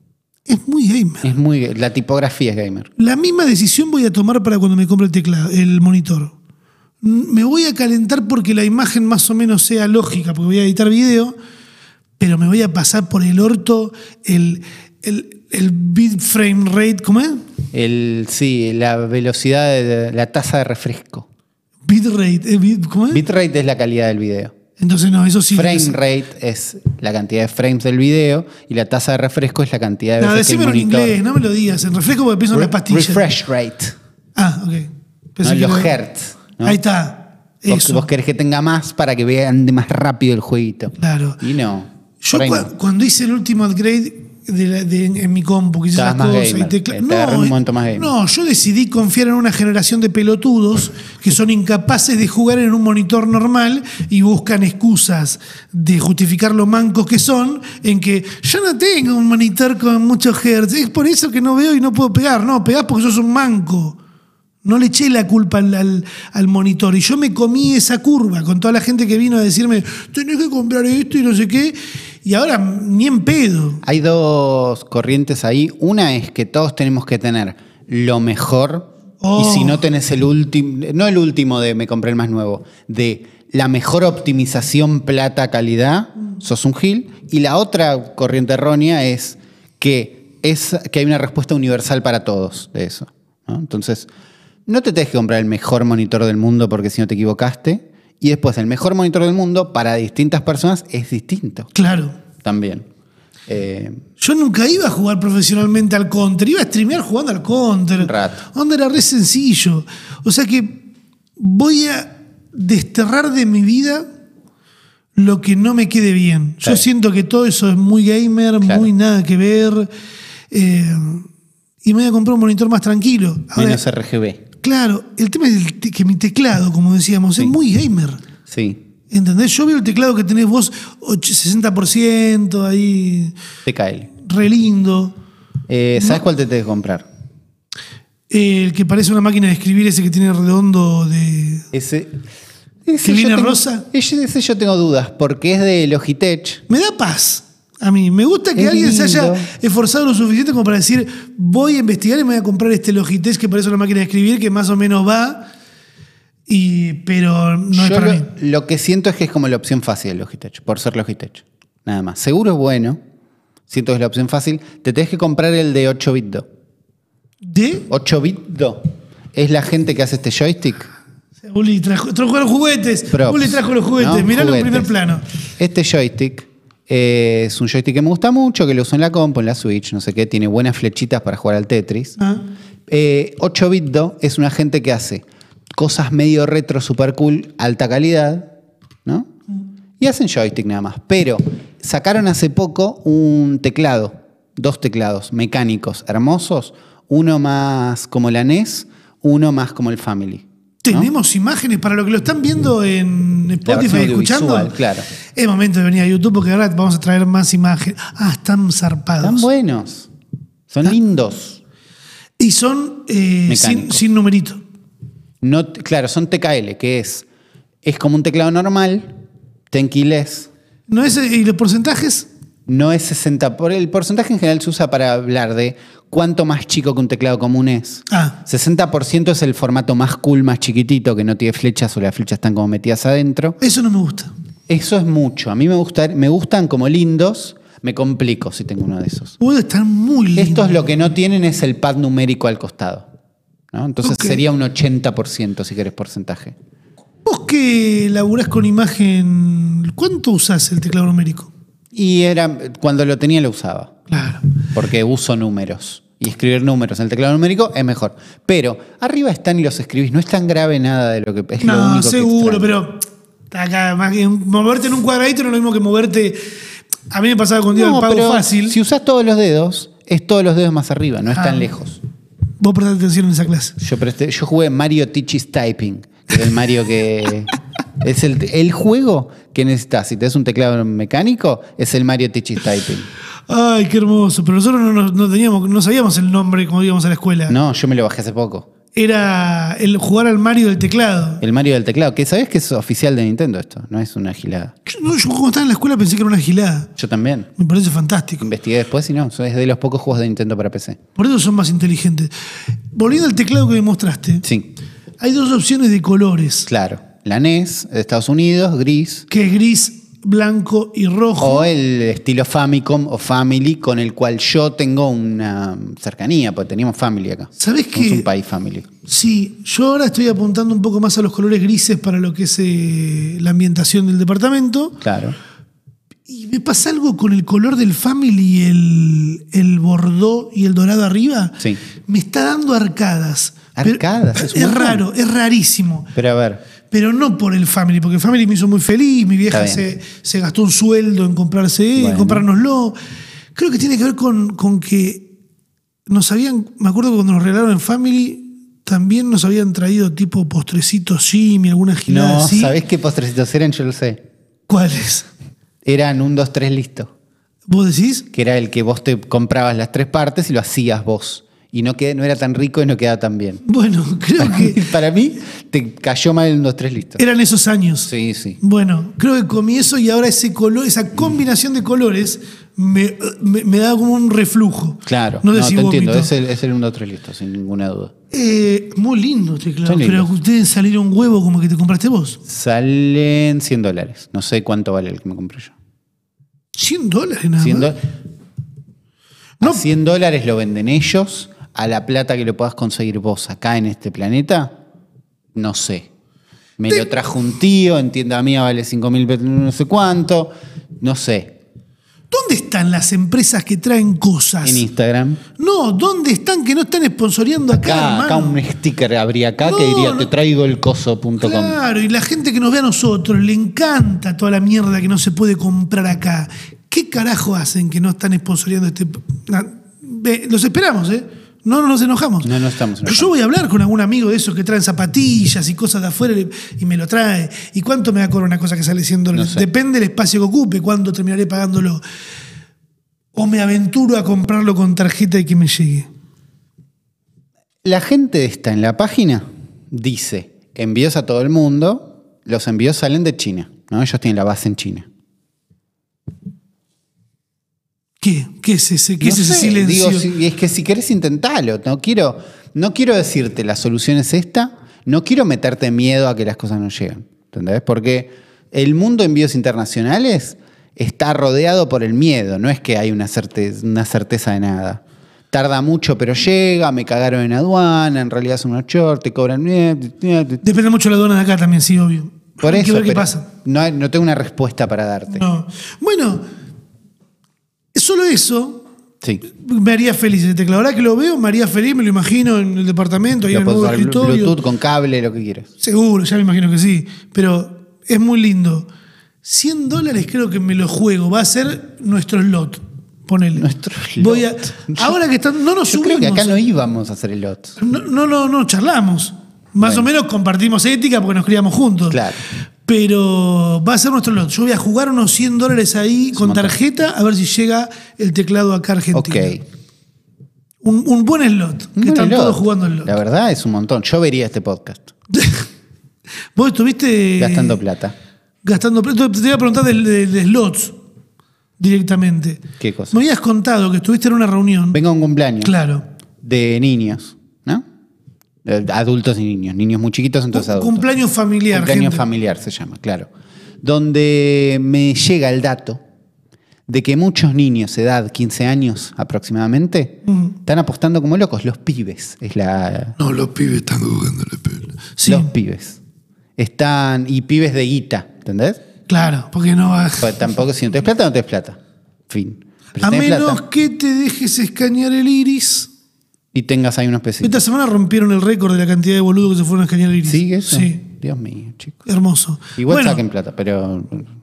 Es muy gamer. Es muy, la tipografía es gamer. La misma decisión voy a tomar para cuando me compre el teclado, el monitor. me voy a calentar porque la imagen más o menos sea lógica, porque voy a editar video, pero me voy a pasar por el orto el, el, el bit frame rate, ¿cómo es? El, sí, la velocidad, de la tasa de refresco. Bitrate, eh, bit, ¿cómo es? Bitrate es la calidad del video. Entonces no, eso sí. Frame es, rate es la cantidad de frames del video y la tasa de refresco es la cantidad de no, veces que el decímelo en monitor... inglés, no me lo digas. En refresco porque pienso en Re- las pastillas. refresh rate. Ah, ok. Pensé No, que los era- hertz. ¿no? Ahí está. Vos, Eso. vos querés que tenga más para que vean de más rápido el jueguito. Claro. Y no. Yo por ahí cua- no. cuando hice el último upgrade de la- de- en, en mi compu, que hice esas Estabas más cosas. gamer, y tecla- te agarró un momento más gamer. no, yo decidí confiar en una generación de pelotudos que son incapaces de jugar en un monitor normal y buscan excusas de justificar lo mancos que son en que yo no tengo un monitor con muchos hertz, es por eso que no veo y no puedo pegar. No, pegás porque sos un manco. No le eché la culpa al, al, al monitor. Y yo me comí esa curva con toda la gente que vino a decirme, tenés que comprar esto y no sé qué. Y ahora ni en pedo. Hay dos corrientes ahí. Una es que todos tenemos que tener lo mejor. Oh. Y si no tenés el último, no el último de me compré el más nuevo, de la mejor optimización plata-calidad, sos un gil. Y la otra corriente errónea es que, es que hay una respuesta universal para todos de eso, ¿no? Entonces, no te tenés que comprar el mejor monitor del mundo porque si no te equivocaste. Y después, el mejor monitor del mundo para distintas personas es distinto Claro. también. Eh, Yo nunca iba a jugar profesionalmente al Counter. Iba a streamear jugando al Counter. Un rato. Donde era re sencillo. O sea que voy a desterrar de mi vida lo que no me quede bien. Yo Claro. siento que todo eso es muy gamer, Claro. muy nada que ver. Eh, y me voy a comprar un monitor más tranquilo. Ahora, menos R G B. claro, el tema es el te- que mi teclado, como decíamos, Sí. es muy gamer. Sí, ¿Entendés? Yo veo el teclado que tenés vos, och- sesenta por ciento, ahí, T K L. re lindo. Eh, ¿Sabes cuál te tenés que comprar? El que parece una máquina de escribir, ese que tiene redondo de... Ese. ese ¿Que viene yo tengo- rosa? Ese, ese yo tengo dudas, porque es de Logitech. Me da paz. A mí me gusta que Es alguien se haya lindo. esforzado lo suficiente como para decir, voy a investigar y me voy a comprar este Logitech que parece una máquina de escribir, que más o menos va, y, pero no es Yo para lo, mí. lo que siento es que es como la opción fácil de Logitech, por ser Logitech. Nada más. Seguro es bueno. Siento que es la opción fácil. Te tenés que comprar el de ocho bit do. ¿De? ocho bit do. Es la gente que hace este joystick. Uli trajo, trajo los juguetes. Props, Uli trajo los juguetes. ¿no? Miralo en Juguetes. primer plano. Este joystick eh, es un joystick que me gusta mucho, que lo uso en la compu, en la Switch, no sé qué. Tiene buenas flechitas para jugar al Tetris. Ah. Eh, ocho bit do es una gente que hace cosas medio retro, super cool, alta calidad, ¿no? Y hacen joystick nada más. Pero sacaron hace poco un teclado, dos teclados mecánicos hermosos, uno más como la N E S, uno más como el Family. ¿no? Tenemos imágenes para lo que lo están viendo en Spotify versión escuchando. audiovisual, claro. Es momento de venir a YouTube porque ahora vamos a traer más imágenes. Ah, están zarpados. Están buenos, son lindos. Y son eh, sin, Mecánicos. sin numerito. No, claro, son T K L, que es, es como un teclado normal, tenkeyless. ¿No es, ¿Y los porcentajes? No es sesenta. Por el porcentaje en general se usa para hablar de cuánto más chico que un teclado común es. Ah. sesenta por ciento es el formato más cool, más chiquitito, que no tiene flechas o las flechas están como metidas adentro. Eso no me gusta. Eso es mucho. A mí me, gusta, me gustan como lindos. Me complico si tengo uno de esos. Puede estar muy lindo. Estos lo que no tienen es el pad numérico al costado, ¿no? Entonces Ok. sería un ochenta por ciento si querés porcentaje. Vos que laburás con imagen, ¿cuánto usás el teclado numérico? Y era cuando lo tenía lo usaba. Claro. Porque uso números. Y escribir números en el teclado numérico es mejor. Pero arriba están y los escribís. No es tan grave nada de lo que es lo No, único que seguro, extraño. pero acá, más que moverte en un cuadradito no es lo mismo que moverte. A mí me pasaba con Diego No, el pago pero fácil. si usás todos los dedos, es todos los dedos más arriba, no es Ah. tan lejos. Vos prestás atención en esa clase. Yo, presté- yo jugué Mario Teaches Typing, que era el Mario que... es el, el juego que necesitas. Si tenés un teclado mecánico, es el Mario Teaches Typing. Ay, qué hermoso. Pero nosotros no, no- no teníamos, no sabíamos el nombre cuando íbamos a la escuela. No, yo me lo bajé hace poco. Era el jugar al Mario del teclado. El Mario del teclado, que sabés que es oficial de Nintendo esto, no es una gilada. Yo, no, yo cuando estaba en la escuela pensé que era una gilada. Yo también. Me parece fantástico. Investigué después y no, es de los pocos juegos de Nintendo para P C. Por eso son más inteligentes. Volviendo al teclado que me mostraste, Sí. hay dos opciones de colores. Claro. La N E S de Estados Unidos, gris. Que es gris, blanco y rojo. O el estilo Famicom o Family, con el cual yo tengo una cercanía, porque teníamos Family acá. ¿Sabés qué? Es un país Family. Sí, yo ahora estoy apuntando un poco más a los colores grises para lo que es eh, la ambientación del departamento. Claro. Y me pasa algo con el color del Family, el, el bordó y el dorado arriba. Sí. Me está dando arcadas. Arcadas, Pero, es un es montón. raro, es rarísimo. Pero a ver, Pero no por el Family, porque el Family me hizo muy feliz. Mi vieja Está bien. se, se gastó un sueldo en comprarse, Bueno. en comprárnoslo. Creo que tiene que ver con, con que nos habían, me acuerdo que cuando nos regalaron en Family, también nos habían traído tipo postrecitos Jimmy, alguna gilada no, así. ¿sabés qué postrecitos eran? Yo lo sé. ¿Cuáles? Eran un, dos, tres, listo. ¿Vos decís? Que era el que vos te comprabas las tres partes y lo hacías vos. Y no, qued- no era tan rico y no quedaba tan bien. Bueno, creo que Para mí, te cayó mal el un, dos, tres, listo. eran esos años. Sí, sí. Bueno, creo que comí eso y ahora ese color, esa combinación de colores me, me, me da como un reflujo. Claro. No No, sé si te entiendo. vomito. Es el, es el un, dos, tres, listo, sin ninguna duda. Eh, muy lindo teclado, Son pero lindos. ustedes salieron huevo como que te compraste vos. Salen cien dólares. No sé cuánto vale el que me compré yo. cien dólares nada cien, más. do- No. a cien dólares lo venden ellos. A la plata que lo puedas conseguir vos acá en este planeta, no sé. Me Te- lo trajo un tío, en tienda mía vale cinco mil pesos, no sé cuánto. No sé. ¿Dónde están las empresas que traen cosas? En Instagram. No, ¿dónde están que no están sponsoreando acá, Acá, acá hermano? un sticker habría acá No, que diría no. te traigo el coso punto com. Claro, y la gente que nos ve a nosotros le encanta toda la mierda que no se puede comprar acá. ¿Qué carajo hacen que no están sponsoreando este...? Na- ve, Los esperamos, ¿eh? No, no nos enojamos. No, no estamos Pero enojando. yo voy a hablar con algún amigo de esos que traen zapatillas y cosas de afuera y- y me lo trae. ¿Y cuánto me va a cobrar una cosa que sale cien dólares? No sé. Depende del espacio que ocupe, cuánto terminaré pagándolo. O me aventuro a comprarlo con tarjeta y que me llegue. La gente está en la página, dice envíos a todo el mundo, los envíos salen de China, ¿no? Ellos tienen la base en China. ¿Qué? ¿Qué es ese, qué No es ese sé, silencio? digo, si- es que si querés intentalo. No quiero, no quiero decirte la solución es esta, no quiero meterte miedo a que las cosas no lleguen. ¿Entendés? Porque el mundo de envíos internacionales está rodeado por el miedo, no es que hay una certeza, una certeza de nada. Tarda mucho, pero llega, me cagaron en aduana, en realidad son unos shorts, te cobran. Depende mucho de la aduana de acá también, sí, obvio. Por Hay eso, que ver qué pero pasa. No, hay- no tengo una respuesta para darte. No. Bueno, solo eso Sí. me haría feliz el teclado. Ahora que lo veo, me haría feliz, me lo imagino en el departamento, ahí Lo en el puedes nuevo usar escritorio. Bluetooth con cable, lo que quieras. Seguro, ya me imagino que sí. Pero es muy lindo. cien dólares creo que me lo juego. Va a ser nuestro slot. Ponele. Nuestro Voy a, slot. ahora que están. No nos Yo subimos. creo que acá no íbamos a hacer el lot. No, no, no, no, charlamos. Más Bueno. o menos compartimos ética porque nos criamos juntos. Claro. Pero va a ser nuestro lot. Yo voy a jugar unos cien dólares ahí con montón. tarjeta a ver si llega el teclado acá a Argentina. Ok. Un, un buen slot. Que Un están lot. todos jugando el lot. La verdad es un montón. Yo vería este podcast. Vos estuviste. Gastando plata. Gastando plata. Te voy a preguntar de, de- de slots directamente. ¿Qué cosa? Me habías contado que estuviste en una reunión. Venga a un cumpleaños Claro. de niños, ¿no? Eh, Adultos y niños. Niños muy chiquitos, entonces Un adultos. cumpleaños familiar. Cumpleaños gente. familiar se llama, claro. Donde me llega el dato de que muchos niños, edad quince años aproximadamente, Mm. están apostando como locos. Los pibes es la... No, los pibes están jugando la pela. Sí, Los pibes. Están... Y pibes de guita, ¿entendés? claro, porque no va. Pues tampoco, si no tenés plata, no tenés plata. Fin. Pero A si tenés menos plata que te dejes escanear el iris. y tengas ahí unos pesitos. Esta semana rompieron el récord de la cantidad de boludos que se fueron a escanear el iris. ¿Sigue eso? Sí, Dios mío, chicos. hermoso. Igual Bueno, saquen plata, pero...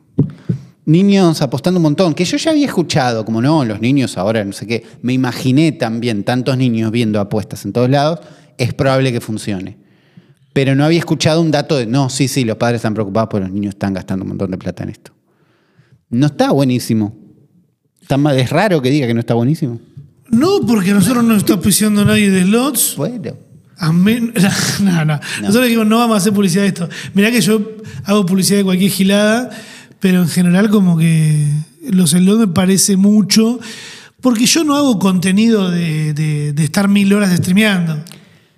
Niños apostando un montón, que yo ya había escuchado, como no, los niños ahora no sé qué, me imaginé también tantos niños viendo apuestas en todos lados, es probable que funcione. Pero no había escuchado un dato de, no, sí, sí, los padres están preocupados porque los niños están gastando un montón de plata en esto. No está buenísimo. Está mal- es raro que diga que no está buenísimo. no, porque a nosotros no nos está auspiciando nadie de slots. Bueno. A men- no, no, Nosotros dijimos, no vamos a hacer publicidad de esto. Mirá que yo hago publicidad de cualquier gilada, pero en general como que los slots me parece mucho, porque yo no hago contenido de, de- de estar mil horas streameando.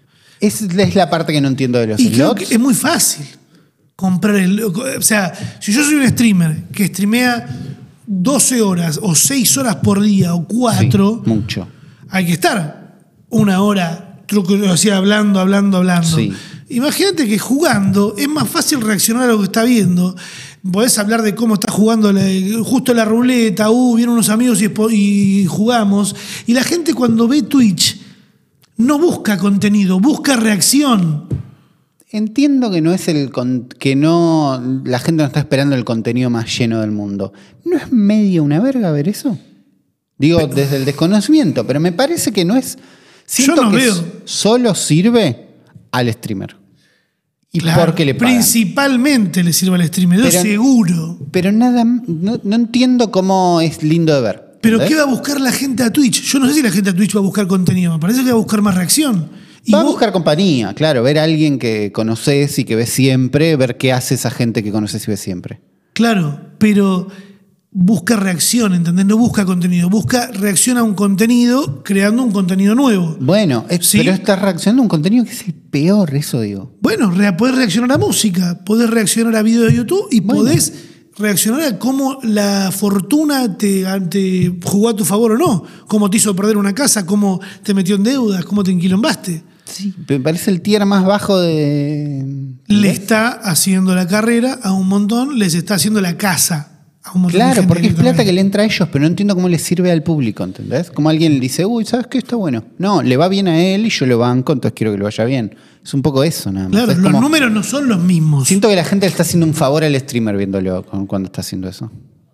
Es, es la parte que no entiendo de los Y creo slots. que es muy fácil comprar el... O sea, si yo soy un streamer que streamea doce horas o seis horas por día o cuatro, Sí, mucho. hay que estar una hora truco, así, hablando, hablando, hablando. Sí. Imagínate que jugando es más fácil reaccionar a lo que está viendo. Podés hablar de cómo está jugando la, justo la ruleta, uh, vienen unos amigos y, y jugamos. Y la gente cuando ve Twitch no busca contenido, busca reacción. Entiendo que no es el con- que no la gente no está esperando el contenido más lleno del mundo. ¿No es medio una verga ver eso? Digo, pero, desde el desconocimiento, pero me parece que no es. Siento yo no que veo. Solo sirve al streamer. Y claro, porque le pagan. Principalmente le sirve al streamer, pero, seguro. Pero nada, no, no entiendo cómo es lindo de ver. Pero ¿entendés? ¿qué va a buscar la gente a Twitch? Yo no sé si la gente a Twitch va a buscar contenido, me parece que va a buscar más reacción. Y va vos... a buscar compañía, claro, ver a alguien que conoces y que ves siempre, ver qué hace esa gente que conoces y ves siempre. Claro, pero busca reacción, ¿entendés? No busca contenido, busca reacción a un contenido creando un contenido nuevo. Bueno, es, ¿sí? Pero estás reaccionando a un contenido que es el peor, eso digo. Bueno, re, podés reaccionar a música, podés reaccionar a videos de YouTube y bueno. podés reaccionar a cómo la fortuna te, te jugó a tu favor o no, cómo te hizo perder una casa, cómo te metió en deudas, cómo te enquilombaste. Sí, me parece el tier más bajo de... Le está haciendo la carrera a un montón, les está haciendo la casa a un montón. Claro, de gente porque es plata también. que le entra a ellos, pero no entiendo cómo les sirve al público, ¿entendés? Como alguien le dice, uy, ¿sabes qué? Está bueno. No, le va bien a él y yo lo banco, entonces quiero que le vaya bien. Es un poco eso, nada más. Claro, Es los como- números no son los mismos. Siento que la gente le está haciendo un favor al streamer viéndolo con- cuando está haciendo eso.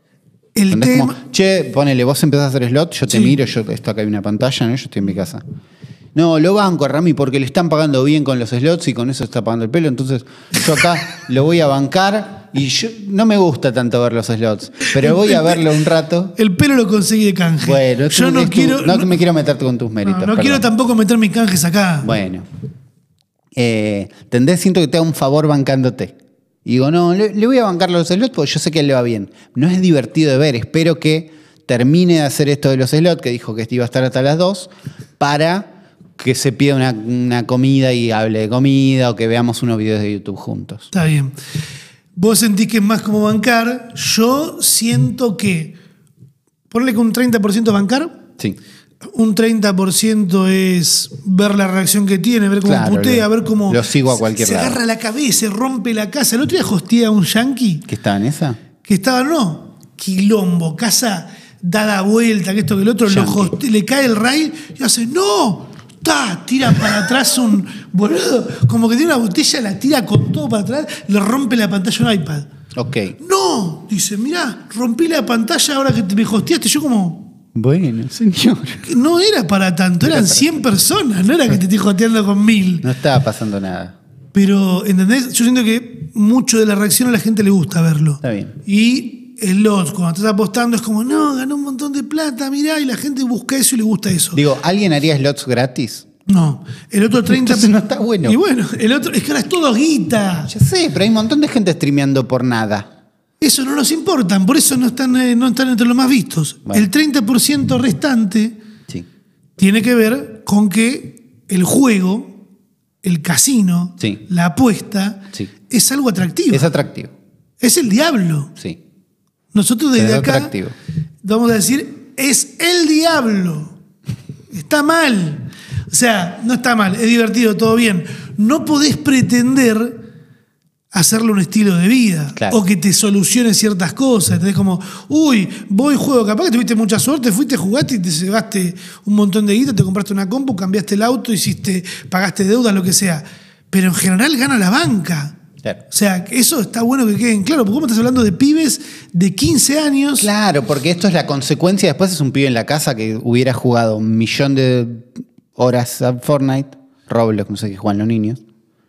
El ¿Entendés? tema... Como, che, ponele, vos empezás a hacer slot, yo te Sí. miro, yo esto acá hay una pantalla, ¿no? Yo estoy en mi casa. No, lo banco a Rami porque le están pagando bien con los slots y con eso está pagando el pelo, entonces yo acá lo voy a bancar y yo no me gusta tanto ver los slots, pero voy a verlo un rato. El pelo lo conseguí de canje. Bueno, yo tú- no es tu- quiero... no no- me quiero meterte con tus no, méritos. no perdón. quiero tampoco meter mis canjes acá. Bueno. Eh, ¿entendés? Siento que te hago un favor bancándote. Y digo, no, le, le voy a bancar los slots porque yo sé que a él le va bien. No es divertido de ver. Espero que termine de hacer esto de los slots, que dijo que iba a estar hasta las dos, para que se pida una, una comida y hable de comida o que veamos unos videos de YouTube juntos. Está bien. Vos sentís que es más como bancar. Yo siento que... Ponle que un treinta por ciento bancar, Sí. un treinta por ciento es ver la reacción que tiene, ver cómo Claro, putea, lo- ver cómo... lo sigo a cualquier se lado. agarra la cabeza, rompe la casa. El otro día hostea a un yankee ¿Qué estaba en esa? que estaba, no, quilombo, casa dada vuelta, que esto que el otro, lo Yankee. hoste- le cae el rail y hace, ¡no! Ta, tira para atrás un boludo, como que tiene una botella, la tira con todo para atrás, le rompe la pantalla a un iPad. Ok. No, dice, mirá, rompí la pantalla ahora que te me hosteaste. Yo como, Bueno, señor. no era para tanto, eran cien personas, no era que te estoy hosteando con mil. No estaba pasando nada. Pero, ¿entendés? Yo siento que mucho de la reacción a la gente le gusta verlo. Está bien. Y slots, cuando estás apostando, es como, no, ganó un montón de plata, mirá, y la gente busca eso y le gusta eso. Digo, ¿alguien haría slots gratis? No, el otro treinta... Entonces no está bueno. Y bueno, el otro, es que ahora es todo guita. Ya sé, pero hay un montón de gente streameando por nada. Eso no nos importan, por eso no están, eh, no están entre los más vistos. Bueno. El treinta por ciento restante Sí. tiene que ver con que el juego, el casino, Sí. la apuesta, Sí. es algo atractivo. Es atractivo. Es el diablo. Sí. Nosotros desde Es acá atractivo. vamos a decir, es el diablo. Está mal. O sea, no está mal, es divertido, todo bien. No podés pretender hacerle un estilo de vida. Claro. O que te solucione ciertas cosas. Entonces, como, uy, voy, juego, capaz que tuviste mucha suerte, fuiste, jugaste y te llevaste un montón de guita, te compraste una compu, cambiaste el auto, hiciste, pagaste deudas, lo que sea. Pero en general gana la banca. Claro. O sea, eso está bueno que queden claro, porque vos me estás hablando de pibes de quince años. Claro, porque esto es la consecuencia. Después es un pibe en la casa que hubiera jugado un millón de horas a Fortnite, Roblox, no sé qué juegan los niños.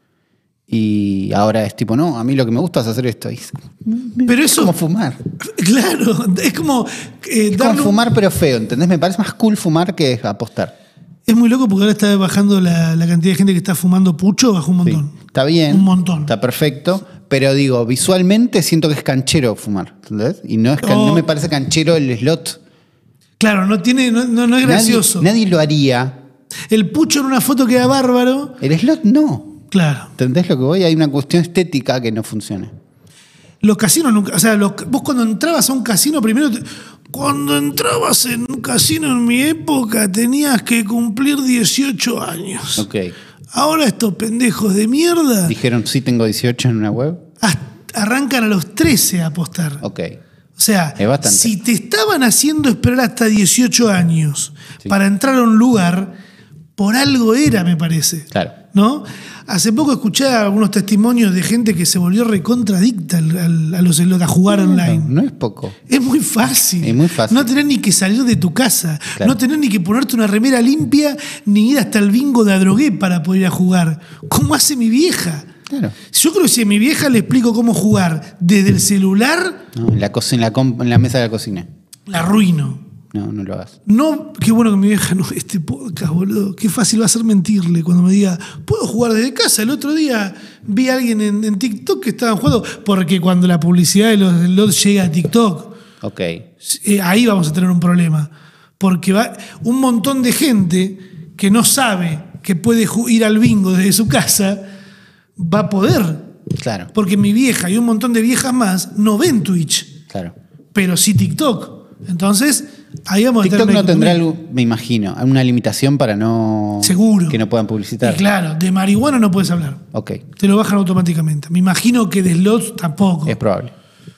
Y ahora es tipo, no, a mí lo que me gusta es hacer esto. Y es Pero eso, como fumar. claro, es como, eh, Es como darle un- fumar, pero feo, ¿entendés? Me parece más cool fumar que apostar. Es muy loco porque ahora está bajando la, la cantidad de gente que está fumando pucho, bajó un Sí, montón. está bien. Un montón. Está perfecto. Pero digo, visualmente siento que es canchero fumar, ¿entendés? Y no, es can- Oh. no me parece canchero el slot. Claro, no tiene, no, no, no es gracioso. Nadie, nadie lo haría El pucho en una foto queda bárbaro. El slot no. Claro. ¿Entendés lo que voy? Hay una cuestión estética que no funciona. Los casinos nunca. O sea, los, vos cuando entrabas a un casino, primero. Te, cuando entrabas en un casino en mi época, tenías que cumplir dieciocho años. Ok. Ahora estos pendejos de mierda. Dijeron, sí, tengo dieciocho en una web. Arrancan a los trece a apostar. Ok. O sea, es bastante. Si te estaban haciendo esperar hasta dieciocho años sí. para entrar a un lugar, por algo era, me parece. Claro. ¿No? Hace poco escuché algunos testimonios de gente que se volvió recontradicta al, al, a los slots, a jugar no, online. No, no es poco. Es muy fácil. Es muy fácil. No tenés ni que salir de tu casa. Claro. No tenés ni que ponerte una remera limpia, ni ir hasta el bingo de Adrogué para poder ir a jugar. ¿Cómo hace mi vieja? Claro. Yo creo que si a mi vieja le explico cómo jugar desde el celular... No, en, la cocina, en, la, en la mesa de la cocina. La arruino. No, no lo hagas. No, qué bueno que mi vieja no ve este podcast, boludo. Qué fácil va a ser mentirle cuando me diga, puedo jugar desde casa. El otro día vi a alguien en, en TikTok que estaban jugando, porque cuando la publicidad de los slots llega a TikTok, okay. eh, ahí vamos a tener un problema. Porque va un montón de gente que no sabe que puede ir al bingo desde su casa, va a poder. Claro. Porque mi vieja y un montón de viejas más no ven Twitch. Claro. Pero sí TikTok. Entonces, ahí vamos TikTok a tener no tendrá, algo, me imagino, una limitación para no... Seguro. Que no puedan publicitar. Y claro, de marihuana no puedes hablar. Ok. Te lo bajan automáticamente. Me imagino que de slots tampoco. Es probable.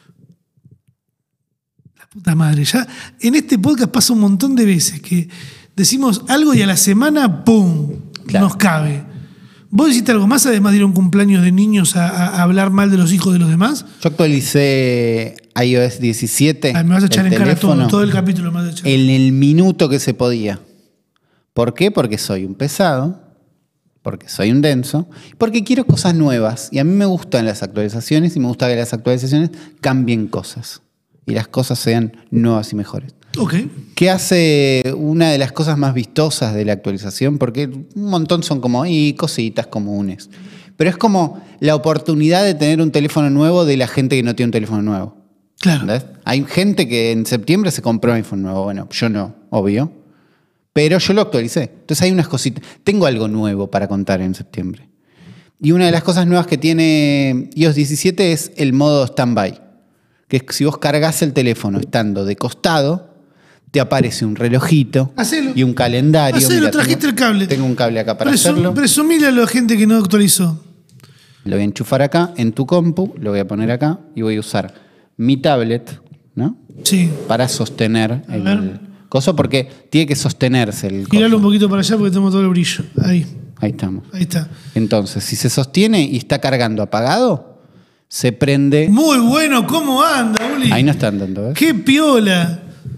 La puta madre. Ya en este podcast pasa un montón de veces que decimos algo y a la semana, ¡pum!, claro. nos cabe. ¿Vos hiciste algo más además de ir a un cumpleaños de niños a, a hablar mal de los hijos de los demás? Yo actualicé i O S diecisiete. Ay, me vas a echar en cara todo, todo el capítulo me vas a echar. En el minuto que se podía. ¿Por qué? Porque soy un pesado, porque soy un denso, porque quiero cosas nuevas. Y a mí me gustan las actualizaciones y me gusta que las actualizaciones cambien cosas. Y las cosas sean nuevas y mejores. Ok. ¿Qué hace una de las cosas más vistosas de la actualización? Porque un montón son como y cositas comunes. Pero es como la oportunidad de tener un teléfono nuevo de la gente que no tiene un teléfono nuevo. Claro. ¿Entendés? Hay gente que en septiembre se compró un iPhone nuevo. Bueno, yo no, obvio. Pero yo lo actualicé. Entonces hay unas cositas. Tengo algo nuevo para contar en septiembre. Y una de las cosas nuevas que tiene i O S diecisiete es el modo standby. Que es que si vos cargas el teléfono estando de costado, te aparece un relojito Hacelo. y un calendario. Hacelo, Mirá, trajiste tengo, el cable. Tengo un cable acá para Presum, hacerlo. Presumile a la gente que no actualizó. Lo voy a enchufar acá en tu compu, lo voy a poner acá y voy a usar mi tablet, ¿no? Sí. Para sostener A el ver. coso, porque tiene que sostenerse el coso. Giralo un poquito para allá porque tengo todo el brillo. Ahí. Ahí estamos. Ahí está. Entonces, si se sostiene y está cargando apagado, se prende. Muy bueno, ¿cómo anda, Uli? Ahí no está andando, ¿ves? ¡Qué piola!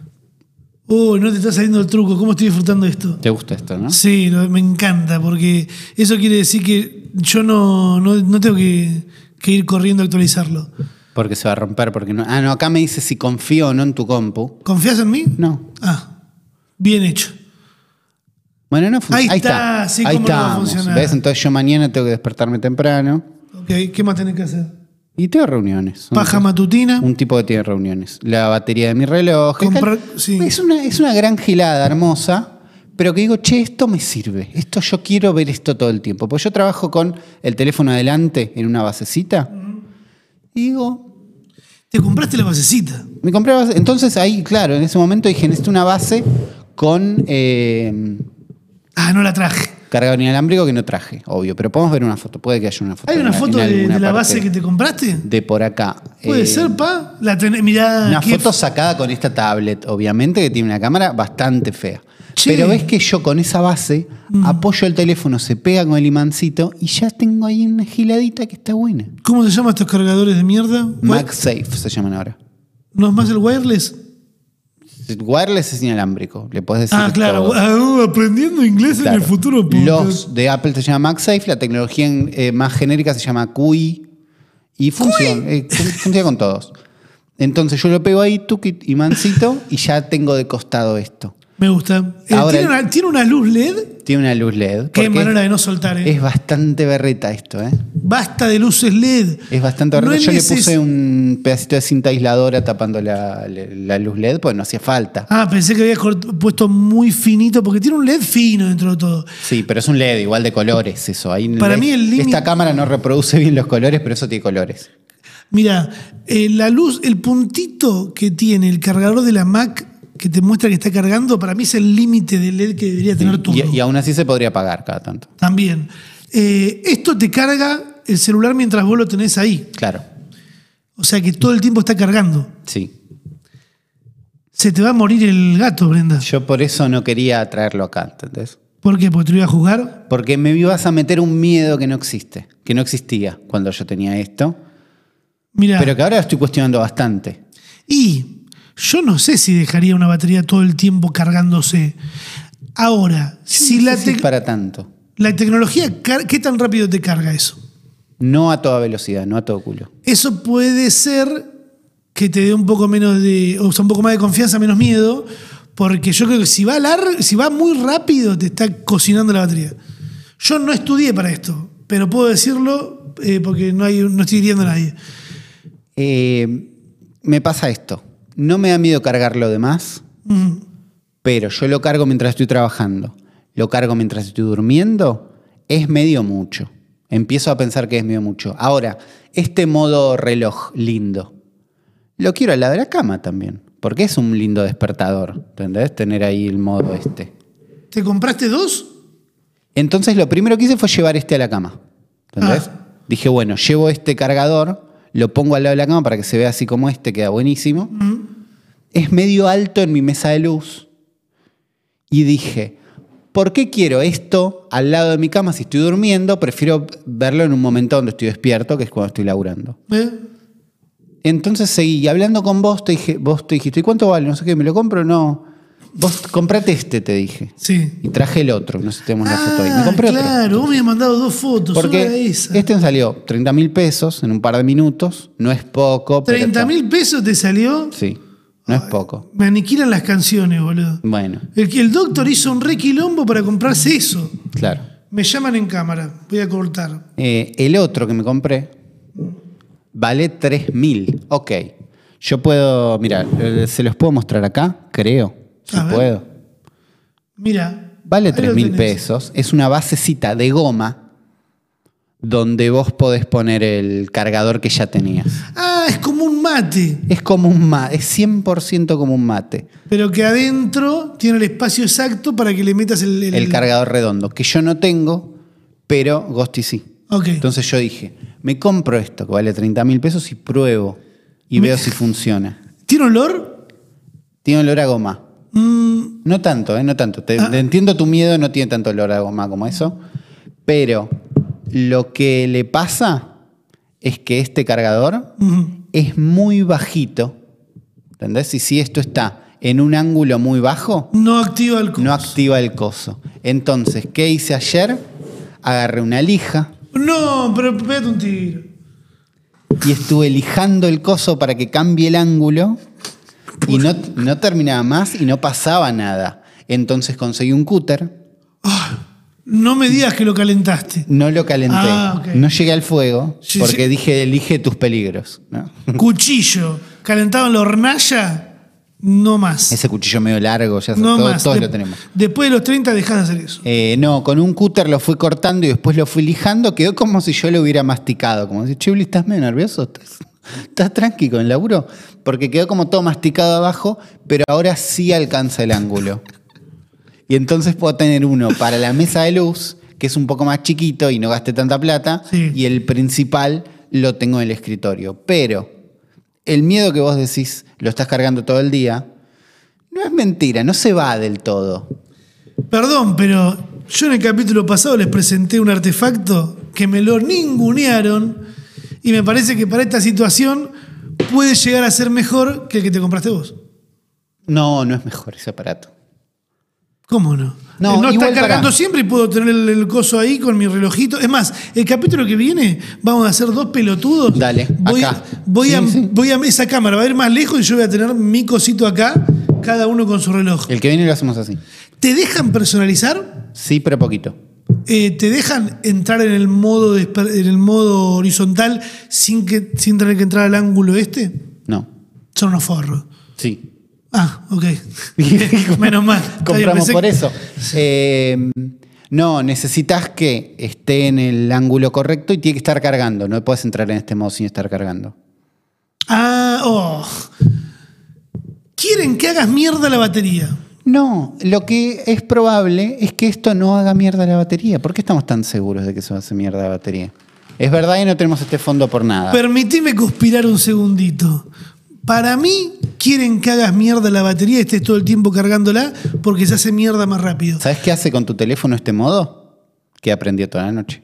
Oh, no te está saliendo el truco. ¿Cómo estoy disfrutando esto? ¿Te gusta esto, no? Sí, lo- me encanta, porque eso quiere decir que yo no, no, no tengo que, que ir corriendo a actualizarlo. Porque se va a romper, porque no. Ah, no, acá me dice si confío o no en tu compu. ¿Confías en mí? No. Ah, bien hecho. Bueno, no funciona. Ahí Ahí está, está. sí, Ahí cómo no va a estamos. funcionar. ¿Ves? Entonces yo mañana tengo que despertarme temprano Ok, ¿qué más tenés que hacer? y tengo reuniones. Son Paja cosas- matutina. Un tipo que tiene reuniones. La batería de mi reloj. Comprar- sí. Es una, es una gran gilada hermosa, pero que digo, che, esto me sirve. Esto yo quiero ver esto todo el tiempo. Pues yo trabajo con el teléfono adelante en una basecita. Y digo, Te compraste la basecita. me compré base. Entonces ahí, claro, en ese momento dije, necesito una base con eh, Ah, no la traje. cargador inalámbrico que no traje, obvio. Pero podemos ver una foto. Puede que haya una foto. ¿Hay una en- foto en de, alguna de la parte base que te compraste? de por acá. Puede Eh, ser, pa. La tenés, mirá. Una qué foto sacada con esta tablet, obviamente, que tiene una cámara bastante fea. Che. Pero ves que yo con esa base apoyo el teléfono, se pega con el imancito y ya tengo ahí una giladita que está buena. ¿Cómo se llaman estos cargadores de mierda? MagSafe se llaman ahora. ¿No es más el wireless? Wireless es inalámbrico, le puedes decir Ah, claro. todo. Ah, aprendiendo inglés Claro. en el futuro. podcast. Los de Apple se llama MagSafe, la tecnología en- eh, más genérica se llama Q I y funciona, eh, fun- funciona con todos. Entonces yo lo pego ahí, tuki, imancito, y ya tengo de costado esto. Me gusta. Eh, Ahora ¿tiene, el- una, ¿Tiene una luz L E D? Tiene una luz L E D. Qué manera de no soltar, ¿eh? Es bastante berreta esto, ¿eh? Basta de luces L E D. Es bastante berreta. No Yo neces- le puse un pedacito de cinta aisladora tapando la, la, la luz L E D, porque no hacía falta. Ah, pensé que habías cort- puesto muy finito, porque tiene un L E D fino dentro de todo. Sí, pero es un L E D igual de colores eso. Ahí Para mí el límite- Esta cámara no reproduce bien los colores, pero eso tiene colores. Mira, eh, la luz, el puntito que tiene el cargador de la Mac que te muestra que está cargando, para mí es el límite de L E D que debería tener todo. Y, y aún así se podría apagar cada tanto. También. Eh, esto te carga el celular mientras vos lo tenés ahí. Claro, O sea que todo el tiempo está cargando. sí. Se te va a morir el gato, Brenda. Yo por eso no quería traerlo acá, ¿entendés? ¿Por qué? ¿Porque te lo iba a jugar? Porque me ibas a meter un miedo que no existe, que no existía cuando yo tenía esto, Mira. pero que ahora estoy cuestionando bastante. Y yo no sé si dejaría una batería todo el tiempo cargándose. Ahora, si No la, sé si tec- es para tanto. la tecnología, car- ¿qué tan rápido te carga eso? No a toda velocidad, no a todo culo. Eso puede ser que te dé un poco menos de, o sea, un poco más de confianza, menos miedo, porque yo creo que si va lar- si va muy rápido te está cocinando la batería. Yo no estudié para esto, pero puedo decirlo eh, porque no, hay, no estoy hiriendo a nadie. Eh, me pasa esto. No me da miedo cargar lo demás, Mm. pero yo lo cargo mientras estoy trabajando. Lo cargo mientras estoy durmiendo. Es medio mucho. Empiezo a pensar que es medio mucho. Ahora, este modo reloj lindo, lo quiero al lado de la cama también. Porque es un lindo despertador. ¿Entendés? Tener ahí el modo este. ¿Te compraste dos? Entonces lo primero que hice fue llevar este a la cama. ¿Entendés? Ah. Dije, bueno, llevo este cargador, lo pongo al lado de la cama para que se vea así como este, queda buenísimo. Mm. Es medio alto en mi mesa de luz. Y dije, ¿por qué quiero esto al lado de mi cama si estoy durmiendo? Prefiero verlo en un momento donde estoy despierto, que es cuando estoy laburando. ¿Eh? Entonces seguí y hablando con vos, te dije, vos te dijiste, ¿y cuánto vale? No sé qué, ¿me lo compro? No. Vos comprate este, te dije. Sí. Y traje el otro, no sé si tenemos la foto ahí. Me Ah, compré otro. claro, vos me habías mandado dos fotos. solo era Porque esa. este me salió treinta mil pesos en un par de minutos. No es poco. pero treinta está- mil pesos te salió. Sí, no es poco. Me aniquilan las canciones, boludo. Bueno, El que el doctor hizo un re quilombo para comprarse eso. claro. Me llaman en cámara. Voy a cortar. Eh, el otro que me compré vale tres mil. Ok. Yo puedo, mira, eh, se los puedo mostrar acá, creo. Si A ver. puedo. Mira. Vale ahí tres lo mil tenés. pesos. Es una basecita de goma donde vos podés poner el cargador que ya tenías. Ah, es como un mate. Es como un mate, es cien por ciento como un mate. Pero que adentro tiene el espacio exacto para que le metas el. el- El cargador redondo, que yo no tengo, pero Ghosty sí. Ok. Entonces yo dije, me compro esto que vale treinta mil pesos y pruebo y Me- veo si funciona. ¿Tiene olor? Tiene olor a goma. Mm, No tanto, ¿eh? No tanto. Te, Ah. te entiendo tu miedo, no tiene tanto olor a goma como eso. Pero lo que le pasa es que este cargador mm. es muy bajito. ¿Entendés? Y si esto está en un ángulo muy bajo, No activa el coso. no activa el coso. Entonces, ¿qué hice ayer? Agarré una lija No, pero pégate un tiro. y estuve lijando el coso para que cambie el ángulo y no, no terminaba más y no pasaba nada. Entonces conseguí un cúter, Ah, no me digas que lo calentaste. no lo calenté, Ah, ok. no llegué al fuego Sí, porque sí. dije, elige tus peligros. ¿no? Cuchillo calentado en la hornalla, no más. Ese cuchillo medio largo, ya no todo- más. todos De- lo tenemos. Después de los treinta dejás de hacer eso. Eh, no, con un cúter lo fui cortando y después lo fui lijando. Quedó como si yo lo hubiera masticado. Como si, che, Uli, ¿estás medio nervioso? ¿Estás, estás tranqui con el laburo? Porque quedó como todo masticado abajo, pero ahora sí alcanza el ángulo. Y entonces puedo tener uno para la mesa de luz, que es un poco más chiquito y no gaste tanta plata, Sí. y el principal lo tengo en el escritorio. Pero el miedo que vos decís, lo estás cargando todo el día, no es mentira, no se va del todo. Perdón, pero yo en el capítulo pasado les presenté un artefacto que me lo ningunearon y me parece que para esta situación puede llegar a ser mejor que el que te compraste vos. No, no es mejor ese aparato. ¿Cómo no? No, Eh, no está igual cargando pará. siempre y puedo tener el, el coso ahí con mi relojito. Es más, el capítulo que viene vamos a hacer dos pelotudos. Dale, voy, acá. Voy, Sí, a, sí. voy a esa cámara, va a ir más lejos y yo voy a tener mi cosito acá, cada uno con su reloj. El que viene lo hacemos así. ¿Te dejan personalizar? Sí, pero poquito. Eh, ¿Te dejan entrar en el modo de, en el modo horizontal sin, que, sin tener que entrar al ángulo este? No. Son unos forros. Sí. Ah, ok. Menos mal. Compramos por eso. Eh, no, necesitas que esté en el ángulo correcto y tiene que estar cargando. No puedes entrar en este modo sin estar cargando. Ah, oh. Quieren que hagas mierda la batería. No, lo que es probable es que esto no haga mierda la batería. ¿Por qué estamos tan seguros de que eso hace mierda la batería? Es verdad y no tenemos este fondo por nada. Permitime conspirar un segundito. Para mí, quieren que hagas mierda la batería y estés todo el tiempo cargándola porque se hace mierda más rápido. ¿Sabes qué hace con tu teléfono este modo? Que aprendió toda la noche.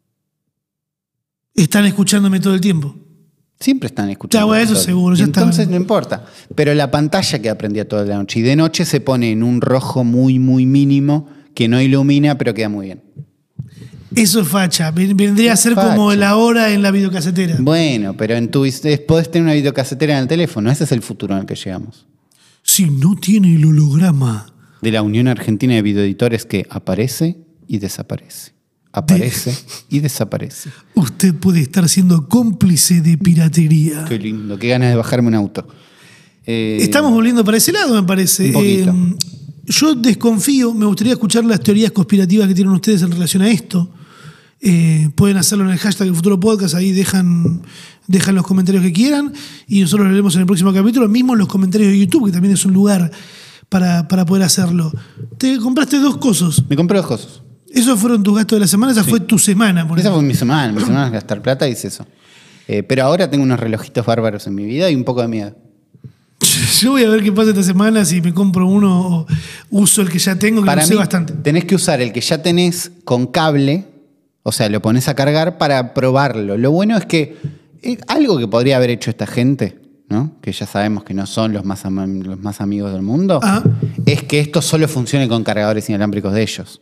Están escuchándome todo el tiempo. Siempre están escuchando. Ya, bueno, eso seguro. Ya Entonces está. No importa. Pero la pantalla que aprendía toda la noche. Y de noche se pone en un rojo muy, muy mínimo que no ilumina, pero queda muy bien. Eso es facha. Vendría a ser facha. como la hora en la videocasetera. Bueno, pero en tu podés tener una videocasetera en el teléfono. Ese es el futuro en el que llegamos. Si no tiene el holograma. De la Unión Argentina de Videoeditores que aparece y desaparece. Aparece de... y desaparece. Usted puede estar siendo cómplice de piratería. Qué lindo, qué ganas de bajarme un auto. Eh, Estamos volviendo para ese lado, me parece. Un poquito. Eh, yo desconfío, me gustaría escuchar las teorías conspirativas que tienen ustedes en relación a esto. Eh, pueden hacerlo en el hashtag El Futuro Podcast, ahí dejan, dejan los comentarios que quieran y nosotros lo leemos en el próximo capítulo, mismo en los comentarios de YouTube, que también es un lugar para, para poder hacerlo. Te compraste dos cosas. Me compré dos cosas. ¿Esos fueron tus gastos de la semana? Esa sí. Fue tu semana. Por Esa ejemplo. fue mi semana. Mi semana es gastar plata y es eso. Eh, pero ahora tengo unos relojitos bárbaros en mi vida y un poco de miedo. Yo voy a ver qué pasa esta semana, si me compro uno o uso el que ya tengo, que para lo usé mí, bastante. Tenés que usar el que ya tenés con cable, o sea, lo pones a cargar para probarlo. Lo bueno es que eh, algo que podría haber hecho esta gente, ¿no? Que ya sabemos que no son los más, am- los más amigos del mundo, ah. es que esto solo funcione con cargadores inalámbricos de ellos.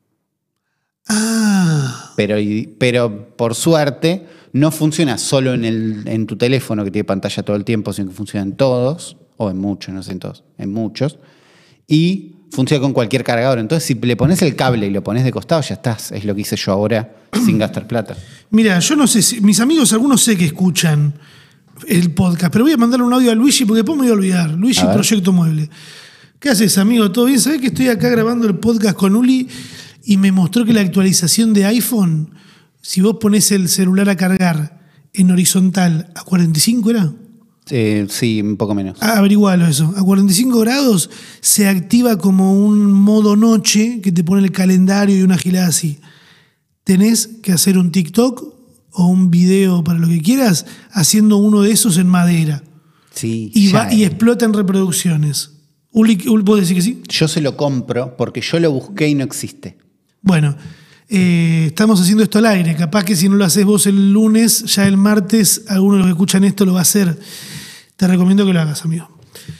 Ah. Pero, pero por suerte no funciona solo en, el, en tu teléfono que tiene pantalla todo el tiempo, sino que funciona en todos, o en muchos, no sé en todos, en muchos. Y funciona con cualquier cargador. Entonces, si le pones el cable y lo pones de costado, ya estás. Es lo que hice yo ahora sin gastar plata. Mira, yo no sé si. Mis amigos, algunos sé que escuchan el podcast, pero voy a mandarle un audio a Luigi porque después me voy a olvidar. Luigi, Proyecto Mueble. ¿Qué haces, amigo? ¿Todo bien? ¿Sabés que estoy acá grabando el podcast con Uli y me mostró que la actualización de iPhone, si vos ponés el celular a cargar en horizontal a cuarenta y cinco era? Eh, sí, un poco menos. Ah, averigualo eso. A cuarenta y cinco grados se activa como un modo noche que te pone el calendario y una gilada así. Tenés que hacer un TikTok o un video para lo que quieras haciendo uno de esos en madera. Sí. Y, va, y explota en reproducciones. Uli, ¿vos decís que sí? Yo se lo compro porque yo lo busqué y no existe. Bueno, eh, estamos haciendo esto al aire. Capaz que si no lo haces vos el lunes, ya el martes, alguno de los que escuchan esto lo va a hacer. Te recomiendo que lo hagas, amigo.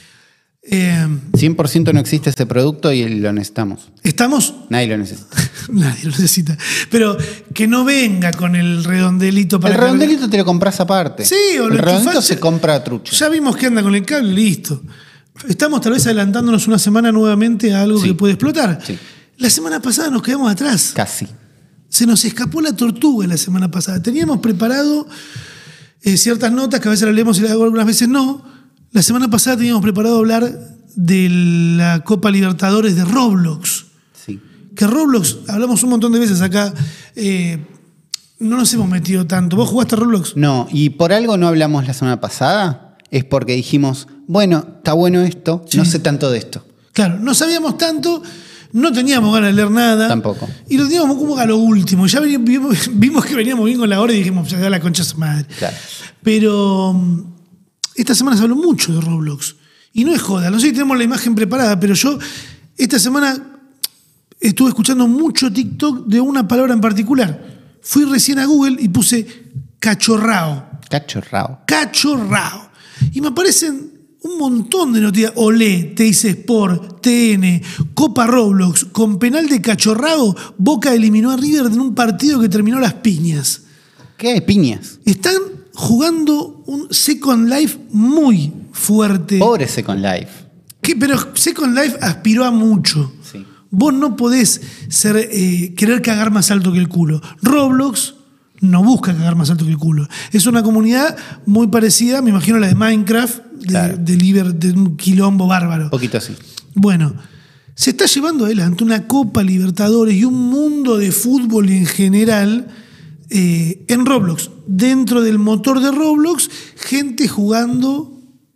Eh, cien por ciento no existe este producto y lo necesitamos. ¿Estamos? Nadie lo necesita. Nadie lo necesita. Pero que no venga con el redondelito para El redondelito cargar. Te lo compras aparte. Sí, o el lo redondelito enchufás, se compra trucho. Ya vimos que anda con el cable, listo. Estamos tal vez adelantándonos una semana nuevamente a algo sí. que puede explotar. Sí. La semana pasada nos quedamos atrás. Casi. Se nos escapó la tortuga la semana pasada. Teníamos preparado eh, ciertas notas que a veces las leemos y algunas veces no. La semana pasada teníamos preparado hablar de la Copa Libertadores de Roblox. Sí. Que Roblox, hablamos un montón de veces acá, eh, no nos hemos metido tanto. ¿Vos jugaste a Roblox? No, y por algo no hablamos la semana pasada, es porque dijimos, bueno, está bueno esto, sí. no sé tanto de esto. Claro, no sabíamos tanto, no teníamos ganas de leer nada. Tampoco. Y lo teníamos como a lo último. Ya vimos, vimos que veníamos bien con la hora y dijimos, ya da la concha a su madre. Claro. Pero esta semana se habló mucho de Roblox. Y no es joda, no sé si tenemos la imagen preparada, pero yo esta semana estuve escuchando mucho TikTok de una palabra en particular. Fui recién a Google y puse cachorrao. Cachorrao. Cachorrao. Y me aparecen un montón de noticias. Olé, Teis Sport, T N, Copa Roblox, con penal de cachorrao, Boca eliminó a River en un partido que terminó las piñas. ¿Qué hay? Piñas. Están jugando un Second Life muy fuerte. Pobre Second Life. ¿Qué? Pero Second Life aspiró a mucho. Sí. Vos no podés ser, eh, querer cagar más alto que el culo. Roblox no busca cagar más alto que el culo. Es una comunidad muy parecida, me imagino, a la de Minecraft, de, Claro. de, liber- de un quilombo bárbaro. Un poquito así. Bueno, se está llevando adelante una Copa Libertadores y un mundo de fútbol en general eh, en Roblox. Dentro del motor de Roblox, gente jugando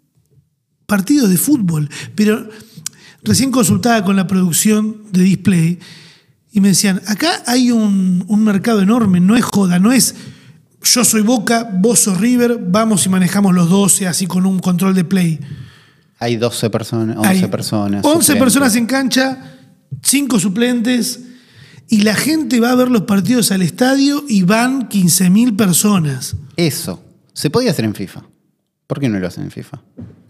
partidos de fútbol. Pero recién consultaba con la producción de Display y me decían, acá hay un, un mercado enorme, no es joda, no es yo soy Boca, vos sos River, vamos y manejamos los doce así con un control de play. Hay doce personas, once Hay personas. once suplentes. personas en cancha, cinco suplentes, y la gente va a ver los partidos al estadio y van quince mil personas. Eso. Se podía hacer en FIFA. ¿Por qué no lo hacen en FIFA?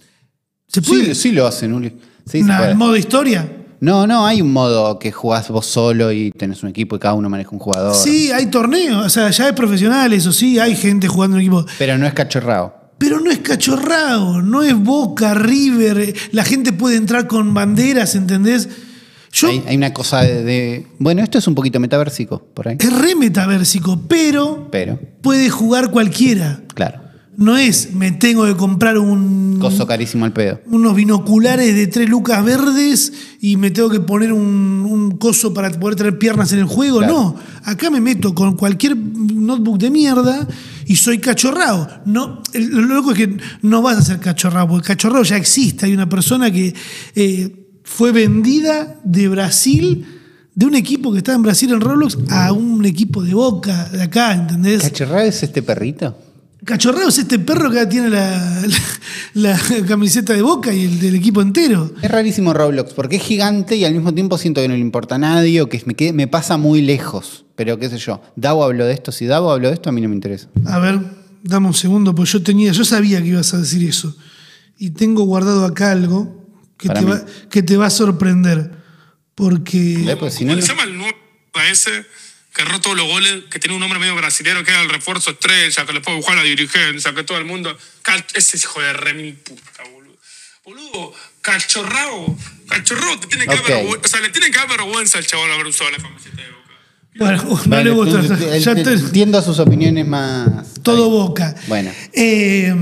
¿Se puede? Sí, sí lo hacen, Uli. Sí, se Una- puede. ¿En modo historia? No, no, hay un modo que jugás vos solo y tenés un equipo y cada uno maneja un jugador. Sí, hay torneos, o sea, ya es profesional, eso sí, hay gente jugando en equipo. Pero no es cachorrado. Pero no es cachorrao, no es Boca, River, la gente puede entrar con banderas, ¿entendés? Yo, Hay, hay una cosa de, de- Bueno, esto es un poquito metaversico, por ahí. es re metaversico, pero Pero, puede jugar cualquiera. claro. No es, me tengo que comprar un... Coso carísimo al pedo. unos binoculares de tres lucas verdes y me tengo que poner un, un coso para poder tener piernas en el juego. Claro. No, acá me meto con cualquier notebook de mierda y soy cachorrao. No, el- lo loco es que no vas a ser cachorrao, porque cachorrao ya existe. Hay una persona que eh, fue vendida de Brasil, de un equipo que estaba en Brasil en Roblox, a un equipo de Boca de acá, ¿entendés? ¿Cachorrado es este perrito? Cachorrao es este perro que ahora tiene la, la- la camiseta de Boca y el del equipo entero. Es rarísimo Roblox, porque es gigante y al mismo tiempo siento que no le importa a nadie o que me, quede- me pasa muy lejos. Pero qué sé yo, Davo habló de esto, si Davo habló de esto a mí no me interesa. A ver, dame un segundo, pues yo tenía, yo sabía que ibas a decir eso. Y tengo guardado acá algo que, Para te mí. va, que te va a sorprender. Porque. ¿Ve? Pues si no, ¿Cómo no- se llama el nuevo ese que erró todos los goles, que tiene un nombre medio brasilero, que era el refuerzo estrella, que le puede buscar a la dirigencia, que todo el mundo... Cal- Ese hijo de re mil puta, boludo. Boludo, cachorrao, cachorrao, te tiene que Ok. dar vergüenza. O sea, le tiene que dar vergüenza al chabón haber usado la camiseta de Boca. Bueno, no Vale, le gusta. tú- ya te- te- Entiendo a sus opiniones más. todo ahí. Boca. Bueno. Eh,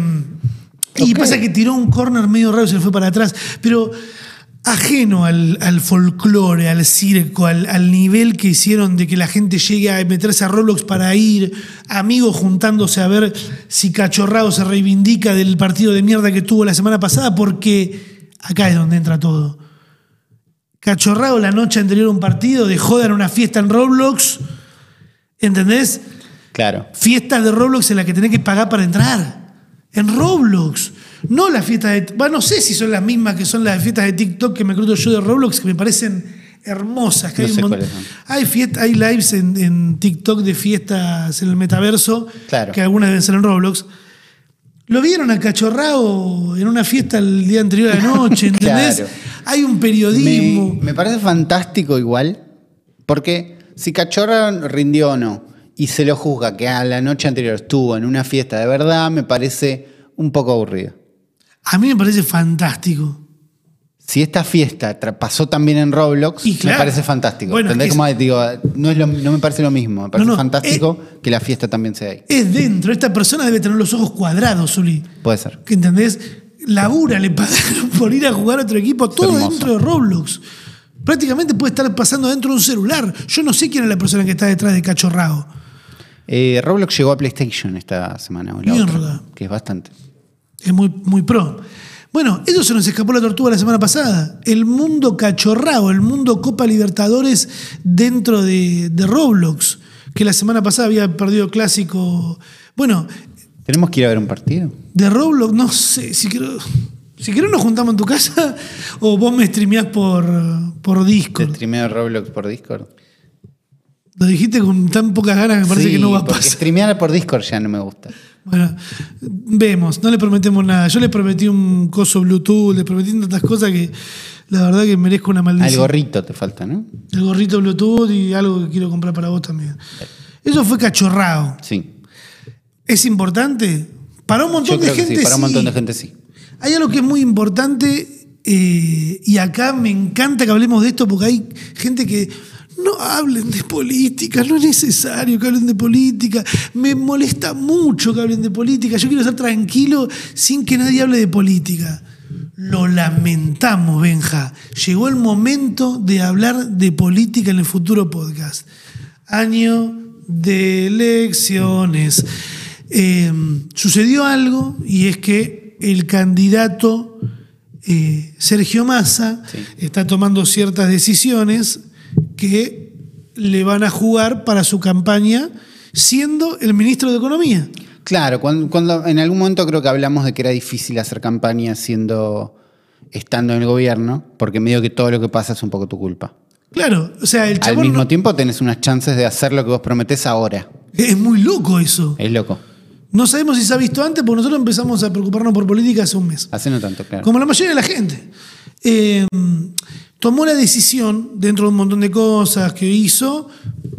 y Ok. pasa que tiró un corner medio raro y se le fue para atrás. Pero ajeno al, al folclore, al circo, al, al nivel que hicieron de que la gente llegue a meterse a Roblox para ir, amigos juntándose a ver si Cachorrao se reivindica del partido de mierda que tuvo la semana pasada, porque acá es donde entra todo. Cachorrao la noche anterior a un partido dejó de dar una fiesta en Roblox, ¿entendés? Claro. Fiestas de Roblox en las que tenés que pagar para entrar. En Roblox. No las fiestas de... Bueno, no sé si son las mismas que son las fiestas de TikTok que me cruzo yo de Roblox, que me parecen hermosas. Que No hay, sé un mon- cuáles son. hay, fiest- hay lives en, en TikTok de fiestas en el metaverso, Claro. que algunas deben ser en Roblox. Lo vieron a Cachorrao en una fiesta el día anterior a la noche, ¿entendés? Claro. Hay un periodismo. Me, me parece fantástico igual, porque si Cachorra rindió o no, y se lo juzga que a la noche anterior estuvo en una fiesta de verdad, me parece un poco aburrido. A mí me parece fantástico. Si esta fiesta tra- pasó también en Roblox, Y claro. me parece fantástico. Bueno, ¿Entendés es- cómo digo? No, es lo- no me parece lo mismo. Me parece No, no, fantástico que la fiesta también sea ahí. Es dentro. Esta persona debe tener los ojos cuadrados, Zuli. Puede ser. ¿Que entendés? Labura, le pagaron por ir a jugar a otro equipo, todo hermoso. dentro de Roblox. Prácticamente puede estar pasando dentro de un celular. Yo no sé quién es la persona que está detrás de Cachorrao. Eh, Roblox llegó a PlayStation esta semana. O la Mierda. otra, que es bastante. Es muy, muy pro. Bueno, eso se nos escapó la tortuga la semana pasada. El mundo Cachorrao, el mundo Copa Libertadores dentro de, de Roblox, que la semana pasada había perdido clásico. Bueno, ¿Tenemos que ir a ver un partido? de Roblox, no sé, si quiero... Si querés nos juntamos en tu casa o vos me streameás por, por ¿Te Discord. streameo Roblox por Discord? Lo dijiste con tan pocas ganas que me parece Sí, que no va a porque pasar. streamear por Discord ya no me gusta. Bueno, vemos, no le prometemos nada. Yo le prometí un coso Bluetooth, le prometí tantas cosas que la verdad que merezco una Al maldición. gorrito te falta, ¿no? El gorrito Bluetooth y algo que quiero comprar para vos también. Eso fue Cachorrao. Sí. ¿Es importante? Para un montón Yo de creo que gente sí, para un montón sí. de gente sí. Hay algo que es muy importante Eh, y acá me encanta que hablemos de esto porque hay gente que no hablen de política, no es necesario que hablen de política, me molesta mucho que hablen de política, yo quiero estar tranquilo sin que nadie hable de política. Lo lamentamos, Benja. Llegó el momento de hablar de política en el futuro podcast. Año de elecciones. Eh, sucedió algo y es que el candidato eh, Sergio Massa sí. está tomando ciertas decisiones que le van a jugar para su campaña siendo el ministro de Economía. Claro, cuando, cuando en algún momento creo que hablamos de que era difícil hacer campaña siendo, estando en el gobierno, porque medio que todo lo que pasa es un poco tu culpa. Claro, o sea, el chabón Al mismo no... tiempo tenés unas chances de hacer lo que vos prometés ahora. Es muy loco eso. Es loco. No sabemos si se ha visto antes, porque nosotros empezamos a preocuparnos por política hace un mes. Hace no tanto, claro. Como la mayoría de la gente. Eh, tomó la decisión, dentro de un montón de cosas que hizo,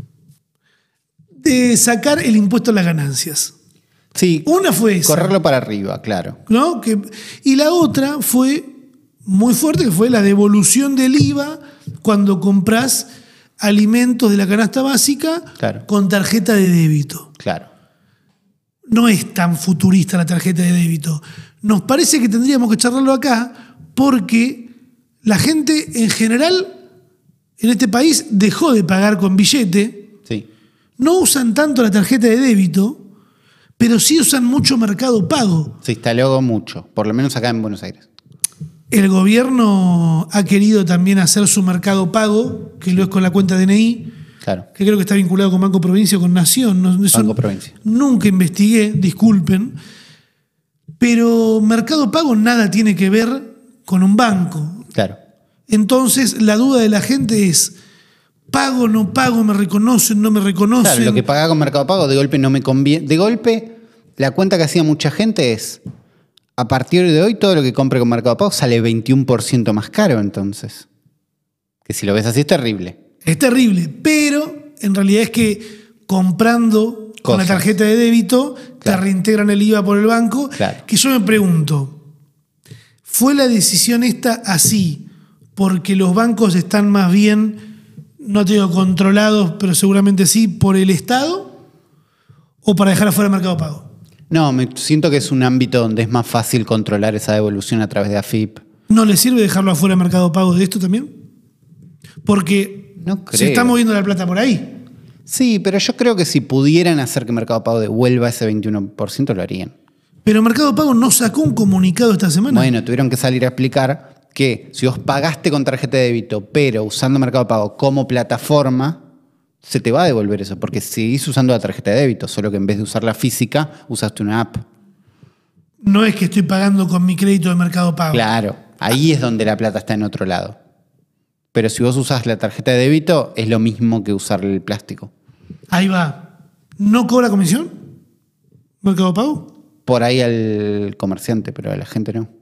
de sacar el impuesto a las ganancias. Sí, una fue esa. Correrlo para arriba, claro. ¿No? Que, y la otra fue muy fuerte, que fue la devolución del I V A cuando compras alimentos de la canasta básica claro. con tarjeta de débito. Claro. No es tan futurista la tarjeta de débito. Nos parece que tendríamos que charlarlo acá porque la gente en general en este país dejó de pagar con billete. Sí. No usan tanto la tarjeta de débito, pero sí usan mucho Mercado Pago. Se instaló mucho, por lo menos acá en Buenos Aires. El gobierno ha querido también hacer su Mercado Pago, que lo es con la cuenta D N I, claro. que creo que está vinculado con Banco Provincia o con Nación. No, eso Banco Provincia. Nunca investigué, disculpen. Pero Mercado Pago nada tiene que ver con un banco. Claro. Entonces, la duda de la gente es... Pago, no pago, me reconocen, no me reconocen. Claro, lo que pagaba con Mercado Pago de golpe no me conviene. De golpe, la cuenta que hacía mucha gente es, a partir de hoy, todo lo que compre con Mercado Pago sale veintiuno por ciento más caro, entonces. Que si lo ves así es terrible. Es terrible, pero en realidad es que comprando Cosas. con la tarjeta de débito, claro. te reintegran el I V A por el banco. Claro. Que yo me pregunto, ¿fue la decisión esta así porque los bancos están más bien... no te digo controlados, pero seguramente sí, por el Estado, o para dejar afuera el Mercado Pago? No, me siento que es un ámbito donde es más fácil controlar esa devolución a través de A F I P. ¿No le sirve dejarlo afuera el Mercado Pago de esto también? Porque no creo. se está moviendo la plata por ahí. Sí, pero yo creo que si pudieran hacer que Mercado Pago devuelva ese veintiuno por ciento, lo harían. Pero Mercado Pago no sacó un comunicado esta semana. Bueno, tuvieron que salir a explicar que si vos pagaste con tarjeta de débito, pero usando Mercado Pago como plataforma, se te va a devolver eso, porque seguís usando la tarjeta de débito, solo que en vez de usar la física, usaste una app. No es que estoy pagando con mi crédito de Mercado Pago. Claro, ahí es donde la plata está en otro lado. Pero si vos usás la tarjeta de débito, es lo mismo que usar el plástico. Ahí va. ¿No cobra comisión Mercado Pago? Por ahí al comerciante, pero a la gente no.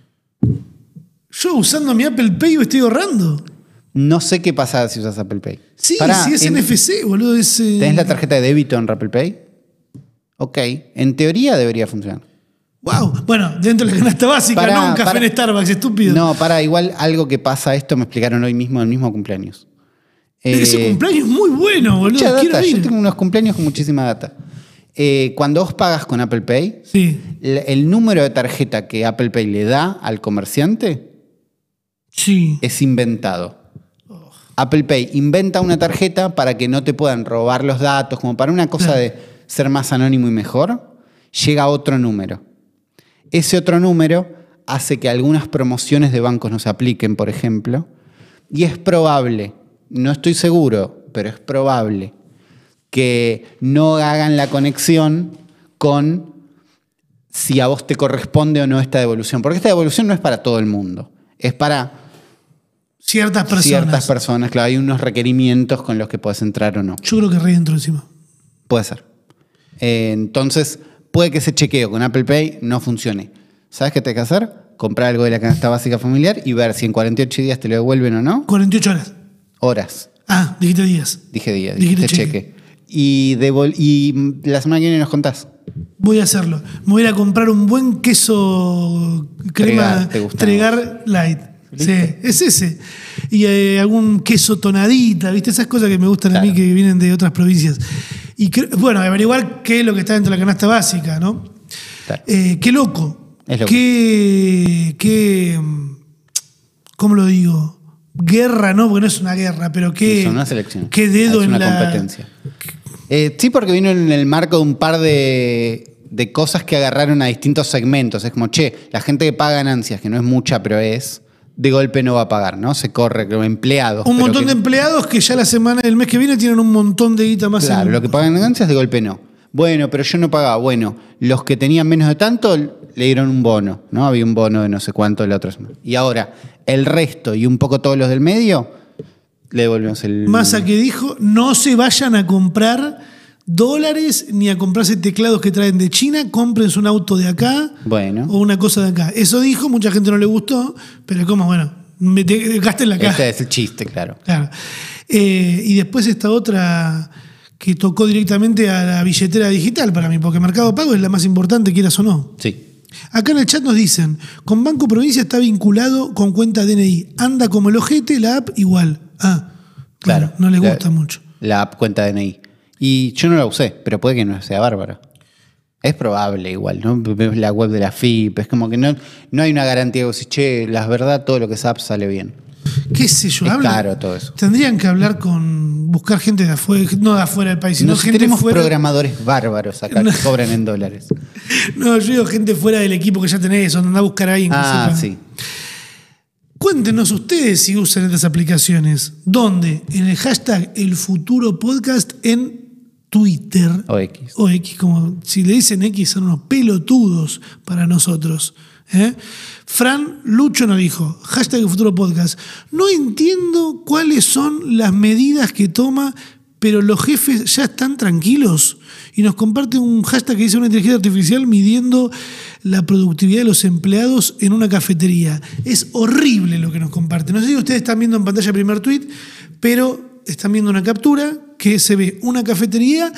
Yo usando mi Apple Pay estoy ahorrando. No sé qué pasa si usas Apple Pay. Sí, Pará, si es en, N F C, boludo. Es, eh... ¿Tenés la tarjeta de débito en Apple Pay? Ok, en teoría debería funcionar. Wow, bueno, dentro de la canasta básica, para, no un café para, en Starbucks, estúpido. No, para, igual algo que pasa, esto me explicaron hoy mismo en el mismo cumpleaños. Ese eh, cumpleaños es muy bueno, boludo. Mucha Quiero data, ir. yo tengo unos cumpleaños con muchísima data. Eh, cuando vos pagas con Apple Pay, sí. el, el número de tarjeta que Apple Pay le da al comerciante sí. es inventado. Oh. Apple Pay inventa una tarjeta para que no te puedan robar los datos, como para una cosa claro. de ser más anónimo y mejor, llega otro número. Ese otro número hace que algunas promociones de bancos no se apliquen, por ejemplo, y es probable, no estoy seguro, pero es probable que no hagan la conexión con si a vos te corresponde o no esta devolución. Porque esta devolución no es para todo el mundo, es para ciertas personas. Ciertas personas, claro, hay unos requerimientos con los que podés entrar o no. Yo creo que reentro encima. Puede ser. Eh, entonces... puede que ese chequeo con Apple Pay no funcione. ¿Sabes qué tenés que hacer? Comprar algo de la canasta básica familiar y ver si en cuarenta y ocho días te lo devuelven o no. cuarenta y ocho horas. Horas. Ah, dijiste días. Dije días, dijiste, dijiste cheque. cheque. Y, devol- y la semana que viene nos contás. Voy a hacerlo. Me voy a ir a comprar un buen queso crema Tregar, ¿te gusta? Tregar Light. Sí, es ese. Y eh, algún queso tonadita, ¿viste? Esas cosas que me gustan claro. a mí que vienen de otras provincias. Y que, bueno, averiguar qué es lo que está dentro de la canasta básica, ¿no? Claro. Eh, qué loco. Es loco. Qué, qué. ¿Cómo lo digo? Guerra, no, porque no es una guerra, pero qué. Es una selección. Qué dedo es en una la. competencia. Eh, sí, porque vino en el marco de un par de. de cosas que agarraron a distintos segmentos. Es como, che, la gente que paga ganancias, que no es mucha, pero es, de golpe no va a pagar, ¿no? Se corre, como empleados. Un montón que, de empleados que ya la semana, el mes que viene tienen un montón de guita más. Claro, en... lo que pagan ganancias, de golpe no. Bueno, pero yo no pagaba. Bueno, los que tenían menos de tanto, le dieron un bono, ¿no? Había un bono de no sé cuánto la otra semana. Y ahora, el resto y un poco todos los del medio, le devolvemos el... Massa que dijo, no se vayan a comprar dólares ni a comprarse teclados que traen de China, cómprense un auto de acá bueno. o una cosa de acá. Eso dijo, mucha gente no le gustó, pero como, bueno, me te, gasten la cara. Este es el chiste, claro. claro. Eh, y después esta otra que tocó directamente a la billetera digital para mí, porque Mercado Pago es la más importante, quieras o no. Sí. Acá en el chat nos dicen, con Banco Provincia está vinculado con cuenta D N I. Anda como el ojete, la app igual. Ah, claro. Bueno, no les gusta la, mucho. La app cuenta D N I. Y yo no la usé, pero puede que no sea bárbara. Es probable igual, ¿no? Ves la web de la F I P, es como que no, no hay una garantía de que, che, la verdad, todo lo que es app sale bien. ¿Qué sé yo? Es habla, caro todo eso. Tendrían que hablar con, buscar gente de afuera, no de afuera del país, sino no, gente si tenemos fuera. Programadores bárbaros acá no. que cobran en dólares. No, yo digo gente fuera del equipo que ya tenés, donde anda a buscar a alguien. Ah, sí. Cuéntenos ustedes si usan estas aplicaciones. ¿Dónde? En el hashtag El Futuro Podcast en Twitter. O X. O X, como si le dicen X son unos pelotudos para nosotros. ¿eh? Fran Lucho nos dijo, hashtag El Futuro Podcast. No entiendo cuáles son las medidas que toma, pero los jefes ya están tranquilos. Y nos comparte un hashtag que dice una inteligencia artificial midiendo la productividad de los empleados en una cafetería. Es horrible lo que nos comparte. No sé si ustedes están viendo en pantalla el primer tweet, pero están viendo una captura que se ve una cafetería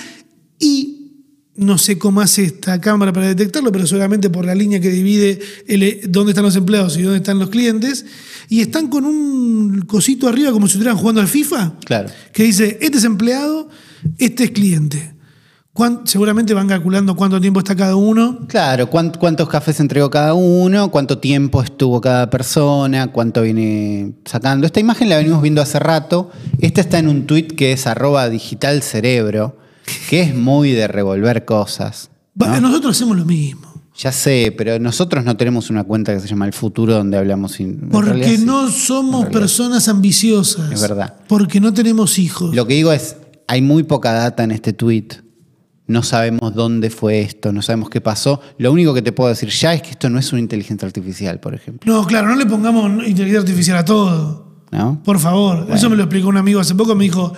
y no sé cómo hace esta cámara para detectarlo, pero seguramente por la línea que divide el, dónde están los empleados y dónde están los clientes, y están con un cosito arriba como si estuvieran jugando al FIFA, claro. que dice, este es empleado, este es cliente. Seguramente van calculando cuánto tiempo está cada uno. Claro, cuántos cafés entregó cada uno, cuánto tiempo estuvo cada persona, cuánto viene sacando. Esta imagen la venimos viendo hace rato. Esta está en un tuit que es arroba digital cerebro, que es muy de revolver cosas, ¿no? Nosotros hacemos lo mismo. Ya sé, pero nosotros no tenemos una cuenta que se llama El Futuro donde hablamos sin... Porque realidad, no sí. somos personas ambiciosas. Es verdad. Porque no tenemos hijos. Lo que digo es, hay muy poca data en este tuit. No sabemos dónde fue esto, no sabemos qué pasó. Lo único que te puedo decir ya es que esto no es una inteligencia artificial, por ejemplo. No, claro, no le pongamos inteligencia artificial a todo. ¿No? Por favor. Bueno. Eso me lo explicó un amigo hace poco. Me dijo,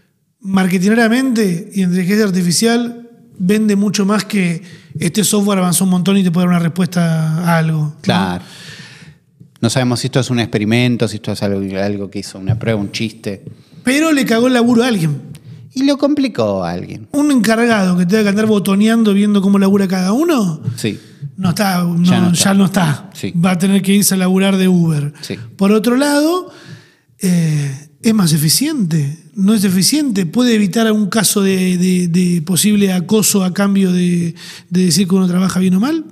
marketingeramente y inteligencia artificial vende mucho más que este software avanzó un montón y te puede dar una respuesta a algo. Claro. No, no sabemos si esto es un experimento, si esto es algo, algo que hizo una prueba, un chiste. Pero le cagó el laburo a alguien. Y lo complicó a alguien. Un encargado que tenga que andar botoneando viendo cómo labura cada uno. Sí. No está, no, ya no está. Ya no está. Sí. Va a tener que irse a laburar de Uber. Sí. Por otro lado, eh, es más eficiente. No es eficiente. Puede evitar un caso de, de, de posible acoso a cambio de, de decir que uno trabaja bien o mal.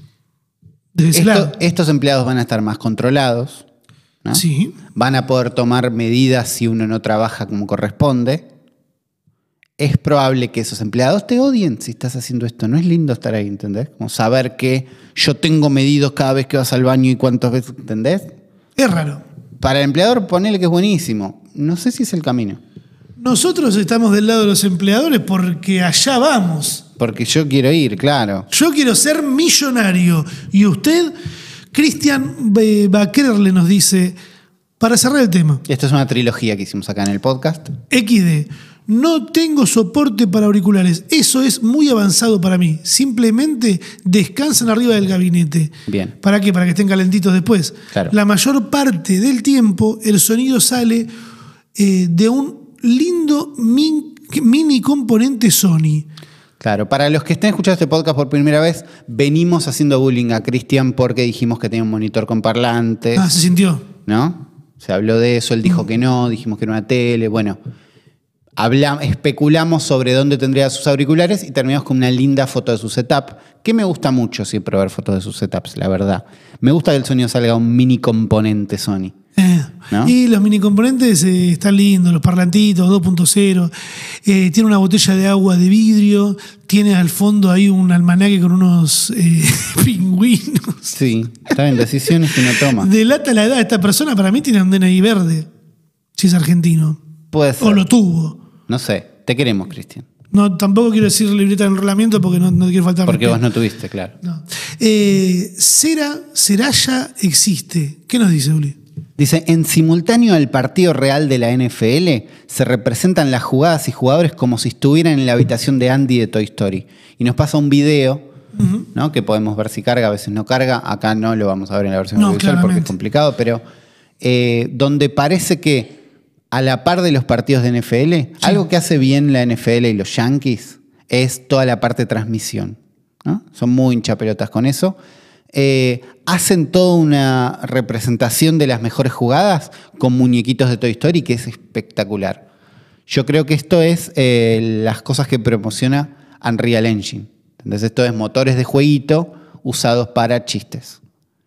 Desde ese Esto, lado. estos empleados van a estar más controlados, ¿no? Sí. Van a poder tomar medidas si uno no trabaja como corresponde. Es probable que esos empleados te odien si estás haciendo esto. No es lindo estar ahí, ¿entendés? Como saber que yo tengo medidos cada vez que vas al baño y cuántas veces, ¿entendés? Es raro. Para el empleador, ponele que es buenísimo. No sé si es el camino. Nosotros estamos del lado de los empleadores porque allá vamos. Porque yo quiero ir, claro. Yo quiero ser millonario. Y usted, Cristian Baquerle nos dice, para cerrar el tema. Esta es una trilogía que hicimos acá en el podcast. equis de. No tengo soporte para auriculares. Eso es muy avanzado para mí. Simplemente descansan arriba del gabinete. Bien. ¿Para qué? Para que estén calentitos después. Claro. La mayor parte del tiempo el sonido sale eh, de un lindo min, mini componente Sony. Claro, para los que estén escuchando este podcast por primera vez, venimos haciendo bullying a Cristian porque dijimos que tenía un monitor con parlantes. Ah, se sintió. ¿No? Se habló de eso, él dijo que no, dijimos que era una tele, bueno. Hablamos, especulamos sobre dónde tendría sus auriculares y terminamos con una linda foto de su setup, que me gusta mucho siempre ver fotos de sus setups, la verdad. Me gusta que el sonido salga un mini componente Sony. Eh, ¿No? Y los mini componentes eh, están lindos, los parlantitos dos punto cero. Eh, tiene una botella de agua de vidrio, tiene al fondo ahí un almanaque con unos eh, pingüinos. Sí, está bien, decisiones que no toma. Delata la edad de esta persona, para mí tiene un D N I verde, si es argentino. Puede ser. O lo tuvo. No sé, te queremos, Cristian. No, tampoco quiero decir libreta de enrolamiento porque no, no quiero faltar Porque respeto. vos no tuviste, claro. No. Eh, Cera, Seraya existe. ¿Qué nos dice, Uli? Dice, en simultáneo al partido real de la N F L, se representan las jugadas y jugadores como si estuvieran en la habitación de Andy de Toy Story. Y nos pasa un video, uh-huh. ¿no? Que podemos ver si carga, a veces no carga. Acá no lo vamos a ver en la versión no, audiovisual porque es complicado, pero eh, donde parece que a la par de los partidos de N F L, sí. Algo que hace bien la N F L y los Yankees es toda la parte de transmisión, ¿no? Son muy hinchapelotas con eso. Eh, hacen toda una representación de las mejores jugadas con muñequitos de Toy Story que es espectacular. Yo creo que esto es eh, las cosas que promociona Unreal Engine. Entonces esto es motores de jueguito usados para chistes.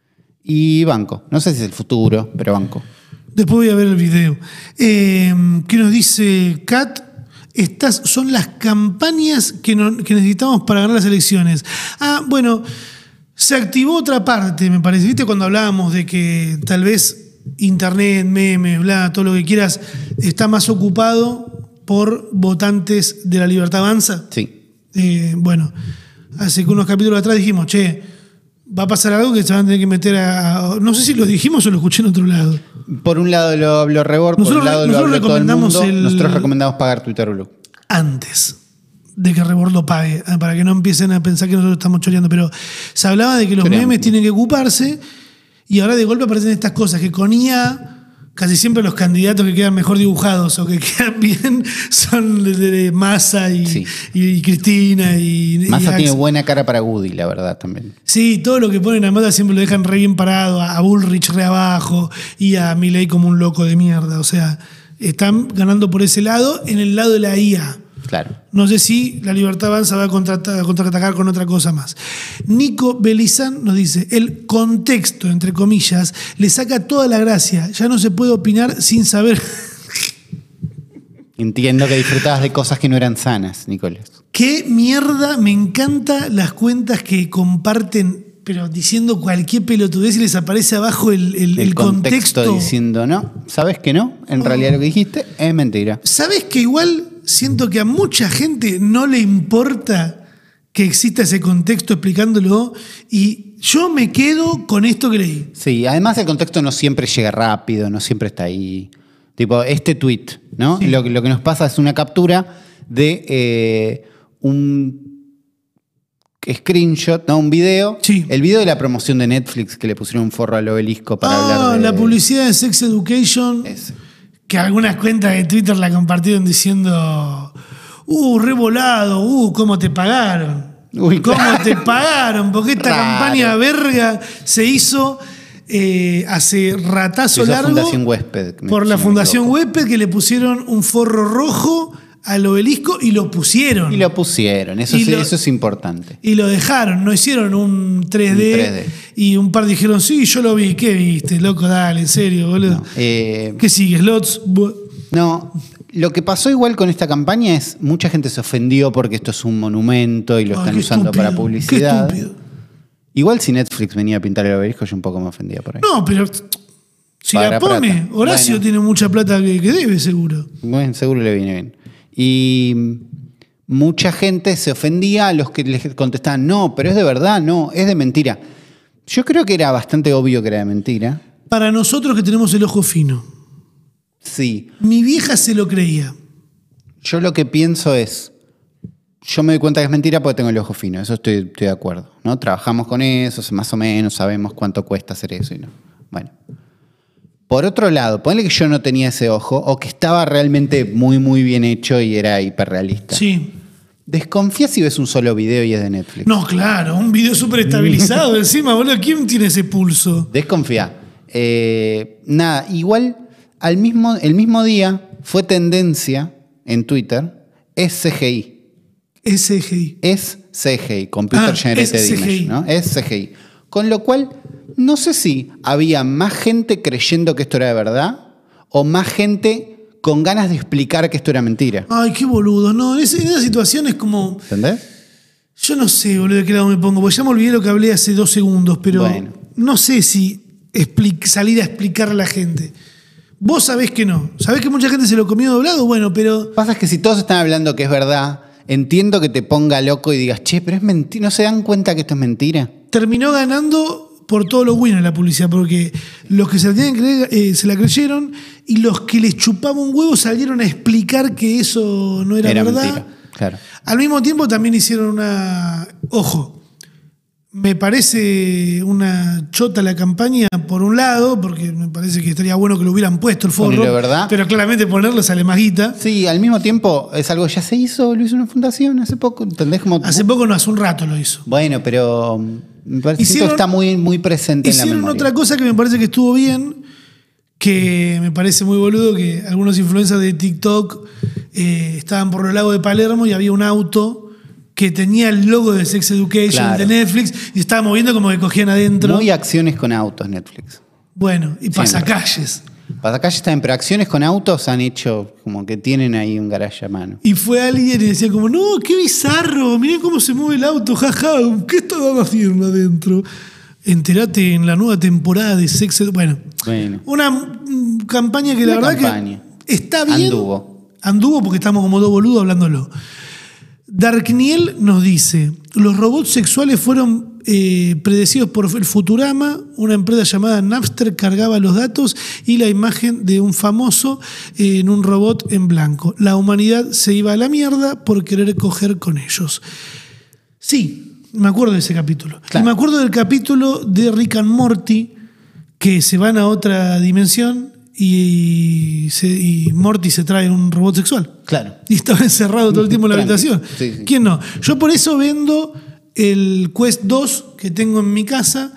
Y banco. No sé si es el futuro, pero banco. Después voy a ver el video. Eh, ¿Qué nos dice Kat? Estas son las campañas que, no, que necesitamos para ganar las elecciones. Ah, bueno, se activó otra parte, me parece. ¿Viste cuando hablábamos de que tal vez internet, memes, bla, todo lo que quieras, está más ocupado por votantes de La Libertad Avanza? Sí. Eh, bueno, hace unos capítulos atrás dijimos, che, va a pasar algo que se van a tener que meter a... No sé si lo dijimos o lo escuché en otro lado. Por un lado lo habló Rebord, por un lado lo habló todo el mundo. El... Nosotros recomendamos pagar Twitter Blue. Antes de que Rebord lo pague, para que no empiecen a pensar que nosotros estamos choreando. Pero se hablaba de que los Choreando. memes tienen que ocuparse y ahora de golpe aparecen estas cosas que con I A... Casi siempre los candidatos que quedan mejor dibujados o que quedan bien son de, de Massa y, sí. y, y Cristina. Y, Massa y tiene buena cara para Woody, la verdad, también. Sí, todo lo que ponen a Massa siempre lo dejan re bien parado, a Bullrich re abajo y a Milei como un loco de mierda. O sea, están ganando por ese lado, en el lado de la I A. Claro. No sé si La Libertad Avanza va a, a contraatacar con otra cosa más. Nico Belizán nos dice, el contexto, entre comillas, le saca toda la gracia. Ya no se puede opinar sin saber... Entiendo que disfrutabas de cosas que no eran sanas, Nicolás. Qué mierda, me encantan las cuentas que comparten, pero diciendo cualquier pelotudez y les aparece abajo el, el, el, el contexto. contexto. Diciendo, no, ¿sabes que no? En oh. realidad lo que dijiste es mentira. ¿Sabes que igual... Siento que a mucha gente no le importa que exista ese contexto explicándolo y yo me quedo con esto que leí. Sí, además el contexto no siempre llega rápido, no siempre está ahí. Tipo, este tweet, ¿no? Sí. Lo, lo que nos pasa es una captura de eh, un screenshot, ¿no? Un video. Sí. El video de la promoción de Netflix que le pusieron un forro al Obelisco para ah, hablar de... la publicidad de Sex Education. Ese. Que algunas cuentas de Twitter la compartieron diciendo, uh, re volado, uh, cómo te pagaron. Uy, ¿Cómo claro. te pagaron? Porque esta Raro. campaña verga se hizo eh, hace ratazo largo. Fundación Huésped. Por la Fundación Huésped, que le pusieron un forro rojo al Obelisco y lo pusieron. Y lo pusieron, eso, y sí, lo, eso es importante. Y lo dejaron, no hicieron un tres D, un tres D. Y un par dijeron, sí, yo lo vi. ¿Qué viste, loco? Dale, en serio, boludo. No, eh, ¿Qué sigue, Slots? No, lo que pasó igual con esta campaña es mucha gente se ofendió porque esto es un monumento y lo están Ay, usando estúpido, para publicidad. Qué estúpido. Igual si Netflix venía a pintar el Obelisco, yo un poco me ofendía por ahí. No, pero si Para la pone, plata. Horacio bueno. tiene mucha plata que, que debe, seguro. Bueno, seguro le viene bien. Y mucha gente se ofendía a los que les contestaban, no, pero es de verdad, no, es de mentira. Yo creo que era bastante obvio que era de mentira. Para nosotros que tenemos el ojo fino. Sí. Mi vieja se lo creía. Yo lo que pienso es, yo me doy cuenta que es mentira porque tengo el ojo fino, eso estoy, estoy de acuerdo, ¿no? Trabajamos con eso, más o menos sabemos cuánto cuesta hacer eso y no. Bueno. Por otro lado, ponle que yo no tenía ese ojo o que estaba realmente muy, muy bien hecho y era hiperrealista. Sí. Desconfía si ves un solo video y es de Netflix. No, claro, un video súper estabilizado encima, boludo. ¿Quién tiene ese pulso? Desconfía. Eh, nada, igual al mismo, el mismo día fue tendencia en Twitter, es C G I. S G I. Es C G I, Computer Ah, Generated es C G I. Image, ¿no? Es C G I. Con lo cual, no sé si había más gente creyendo que esto era de verdad o más gente con ganas de explicar que esto era mentira. Ay, qué boludo. No, en, ese- en esa situación es como... ¿Entendés? Yo no sé, boludo, de qué lado me pongo, porque ya me olvidé lo que hablé hace dos segundos, pero Bueno. no sé si expli- salir a explicarle a la gente. Vos sabés que no. Sabés que mucha gente se lo comió doblado, bueno, pero... Pasa es que si todos están hablando que es verdad, entiendo que te ponga loco y digas, che, pero es mentira. ¿No se dan cuenta que esto es mentira? Terminó ganando por todo lo bueno la publicidad, porque los que se la, tenían que creer, eh, se la creyeron y los que les chupaba un huevo salieron a explicar que eso no era, Era verdad. mentira, claro. Al mismo tiempo también hicieron una... Ojo, me parece una chota la campaña por un lado, porque me parece que estaría bueno que lo hubieran puesto el forro. Ponele, ¿verdad? Pero claramente ponerlo sale más guita. Sí, al mismo tiempo es algo que ya se hizo, lo hizo una fundación hace poco, ¿entendés? Como, Hace poco, no, hace un rato lo hizo. bueno, pero me parece Hicieron- que está muy, muy presente en la Hicieron memoria. otra cosa que me parece que estuvo bien, que me parece muy boludo, que algunos influencers de TikTok eh, estaban por el lago de Palermo y había un auto que tenía el logo de Sex Education Claro. de Netflix y estaba moviendo como que cogían adentro. Muy acciones con autos, Netflix. Bueno, y Siempre. pasacalles. Pasacalles está bien, pero acciones con autos han hecho como que tienen ahí un garaje a mano. Y fue alguien y decía como, no, qué bizarro, miren cómo se mueve el auto, jaja, ¿qué estaban haciendo adentro? Enterate en la nueva temporada de Sex Edu- Bueno, Bueno. una mm, campaña que la Una verdad campaña. que está bien. Anduvo. Anduvo porque estamos como dos boludos hablándolo. Darkniel nos dice, los robots sexuales fueron eh, predecidos por el Futurama, una empresa llamada Napster cargaba los datos y la imagen de un famoso eh, en un robot en blanco. La humanidad se iba a la mierda por querer coger con ellos. Sí, me acuerdo de ese capítulo. Claro. Y me acuerdo del capítulo de Rick and Morty, que se van a otra dimensión y, se- y Morty se trae un robot sexual. Claro. Y estaba encerrado todo el tiempo en la Tranqui. habitación. Sí, sí. ¿Quién no? Yo por eso vendo el Quest dos que tengo en mi casa,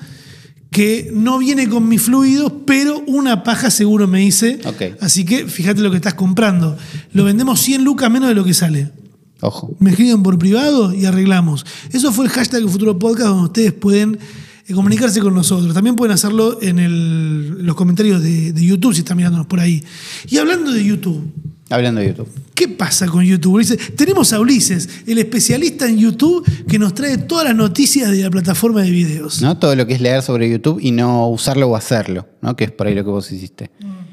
que no viene con mis fluidos, pero una paja seguro me hice. Ok. Así que fíjate lo que estás comprando. Lo vendemos cien lucas menos de lo que sale. Ojo. Me escriben por privado y arreglamos. Eso fue el hashtag Futuro Podcast, donde ustedes pueden eh, comunicarse con nosotros. También pueden hacerlo en el- los comentarios de, de YouTube si están mirándonos por ahí. Y hablando de YouTube, Hablando de YouTube. ¿qué pasa con YouTube? Ulises? Tenemos a Ulises, el especialista en YouTube, que nos trae todas las noticias de la plataforma de videos. ¿No? Todo lo que es leer sobre YouTube y no usarlo o hacerlo, ¿no? Que es por ahí lo que vos hiciste.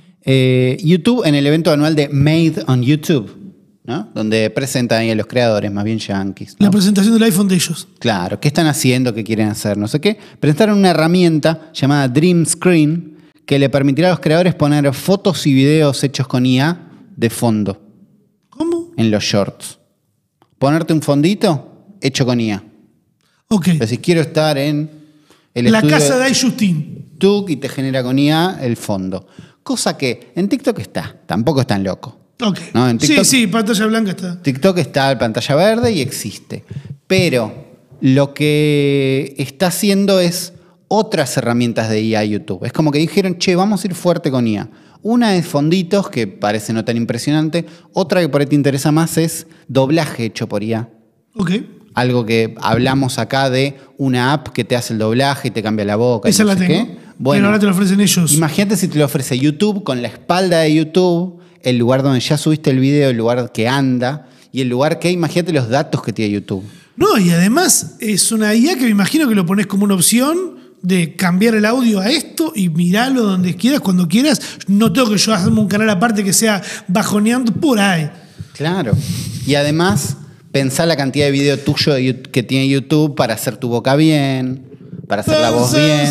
Eh, YouTube en el evento anual de Made on YouTube, ¿no? Donde presentan ahí a los creadores, más bien yankees, ¿no? La presentación del iPhone de ellos. Claro, ¿qué están haciendo? ¿Qué quieren hacer? No sé qué. Presentaron una herramienta llamada Dream Screen que le permitirá a los creadores poner fotos y videos hechos con I A de fondo ¿Cómo? en los shorts. Ponerte un fondito hecho con I A. Ok. Decís, quiero estar en el La estudio casa de de iJustin. TikTok y te genera con I A el fondo. Cosa que en TikTok está, tampoco es tan loco. Ok. No, en TikTok- Sí, sí, pantalla blanca está. TikTok está en pantalla verde y existe. Pero lo que está haciendo es otras herramientas de I A YouTube. Es como que dijeron, che, vamos a ir fuerte con I A. Una es fonditos, que parece no tan impresionante. Otra que por ahí te interesa más es doblaje hecho por I A. Ok. Algo que hablamos acá de una app que te hace el doblaje y te cambia la boca. y Esa no la sé tengo. qué. Pero ahora te lo ofrecen ellos. Imagínate si te lo ofrece YouTube con la espalda de YouTube, el lugar donde ya subiste el video, el lugar que anda y el lugar que, imagínate los datos que tiene YouTube. No, y además es una I A que me imagino que lo pones como una opción de cambiar el audio a esto y mirarlo donde quieras, cuando quieras. No tengo que yo hacerme un canal aparte que sea bajoneando por ahí. Claro. Y además, pensá la cantidad de video tuyo de Yout- que tiene YouTube para hacer tu boca bien, para hacer la voz bien.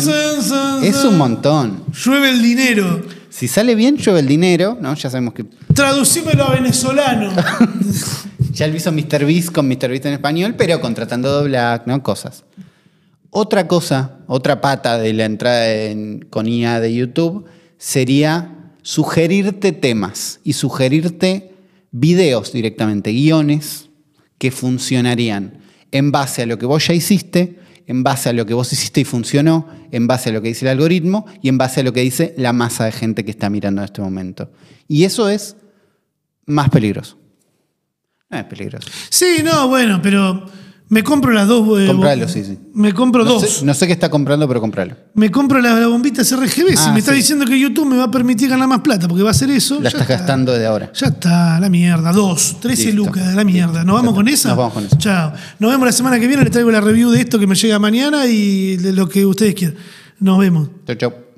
Es un montón. Llueve el dinero. Si sale bien, llueve el dinero, ¿no? Ya sabemos que Traducímelo a venezolano. ya lo hizo míster Beast con míster Beast en español, pero contratando doblaje, ¿no? Cosas. Otra cosa, otra pata de la entrada en- con I A de YouTube sería sugerirte temas y sugerirte videos directamente, guiones que funcionarían en base a lo que vos ya hiciste, en base a lo que vos hiciste y funcionó, en base a lo que dice el algoritmo y en base a lo que dice la masa de gente que está mirando en este momento. Y eso es más peligroso. No es peligroso. Sí, no, bueno, pero me compro las dos. Eh, Compralo, sí, sí. Me compro No dos. sé, no sé qué está comprando, pero compralo. Me compro las la bombitas R G B. Ah, si me está sí. diciendo que YouTube me va a permitir ganar más plata porque va a hacer eso. La ya estás está. gastando desde ahora. Ya está, la mierda. Dos, trece Listo. lucas, la mierda. ¿Nos vamos con esa? Nos vamos con esa. Chao. Nos vemos la semana que viene. Les traigo la review de esto que me llega mañana y de lo que ustedes quieran. Nos vemos. Chau, chau.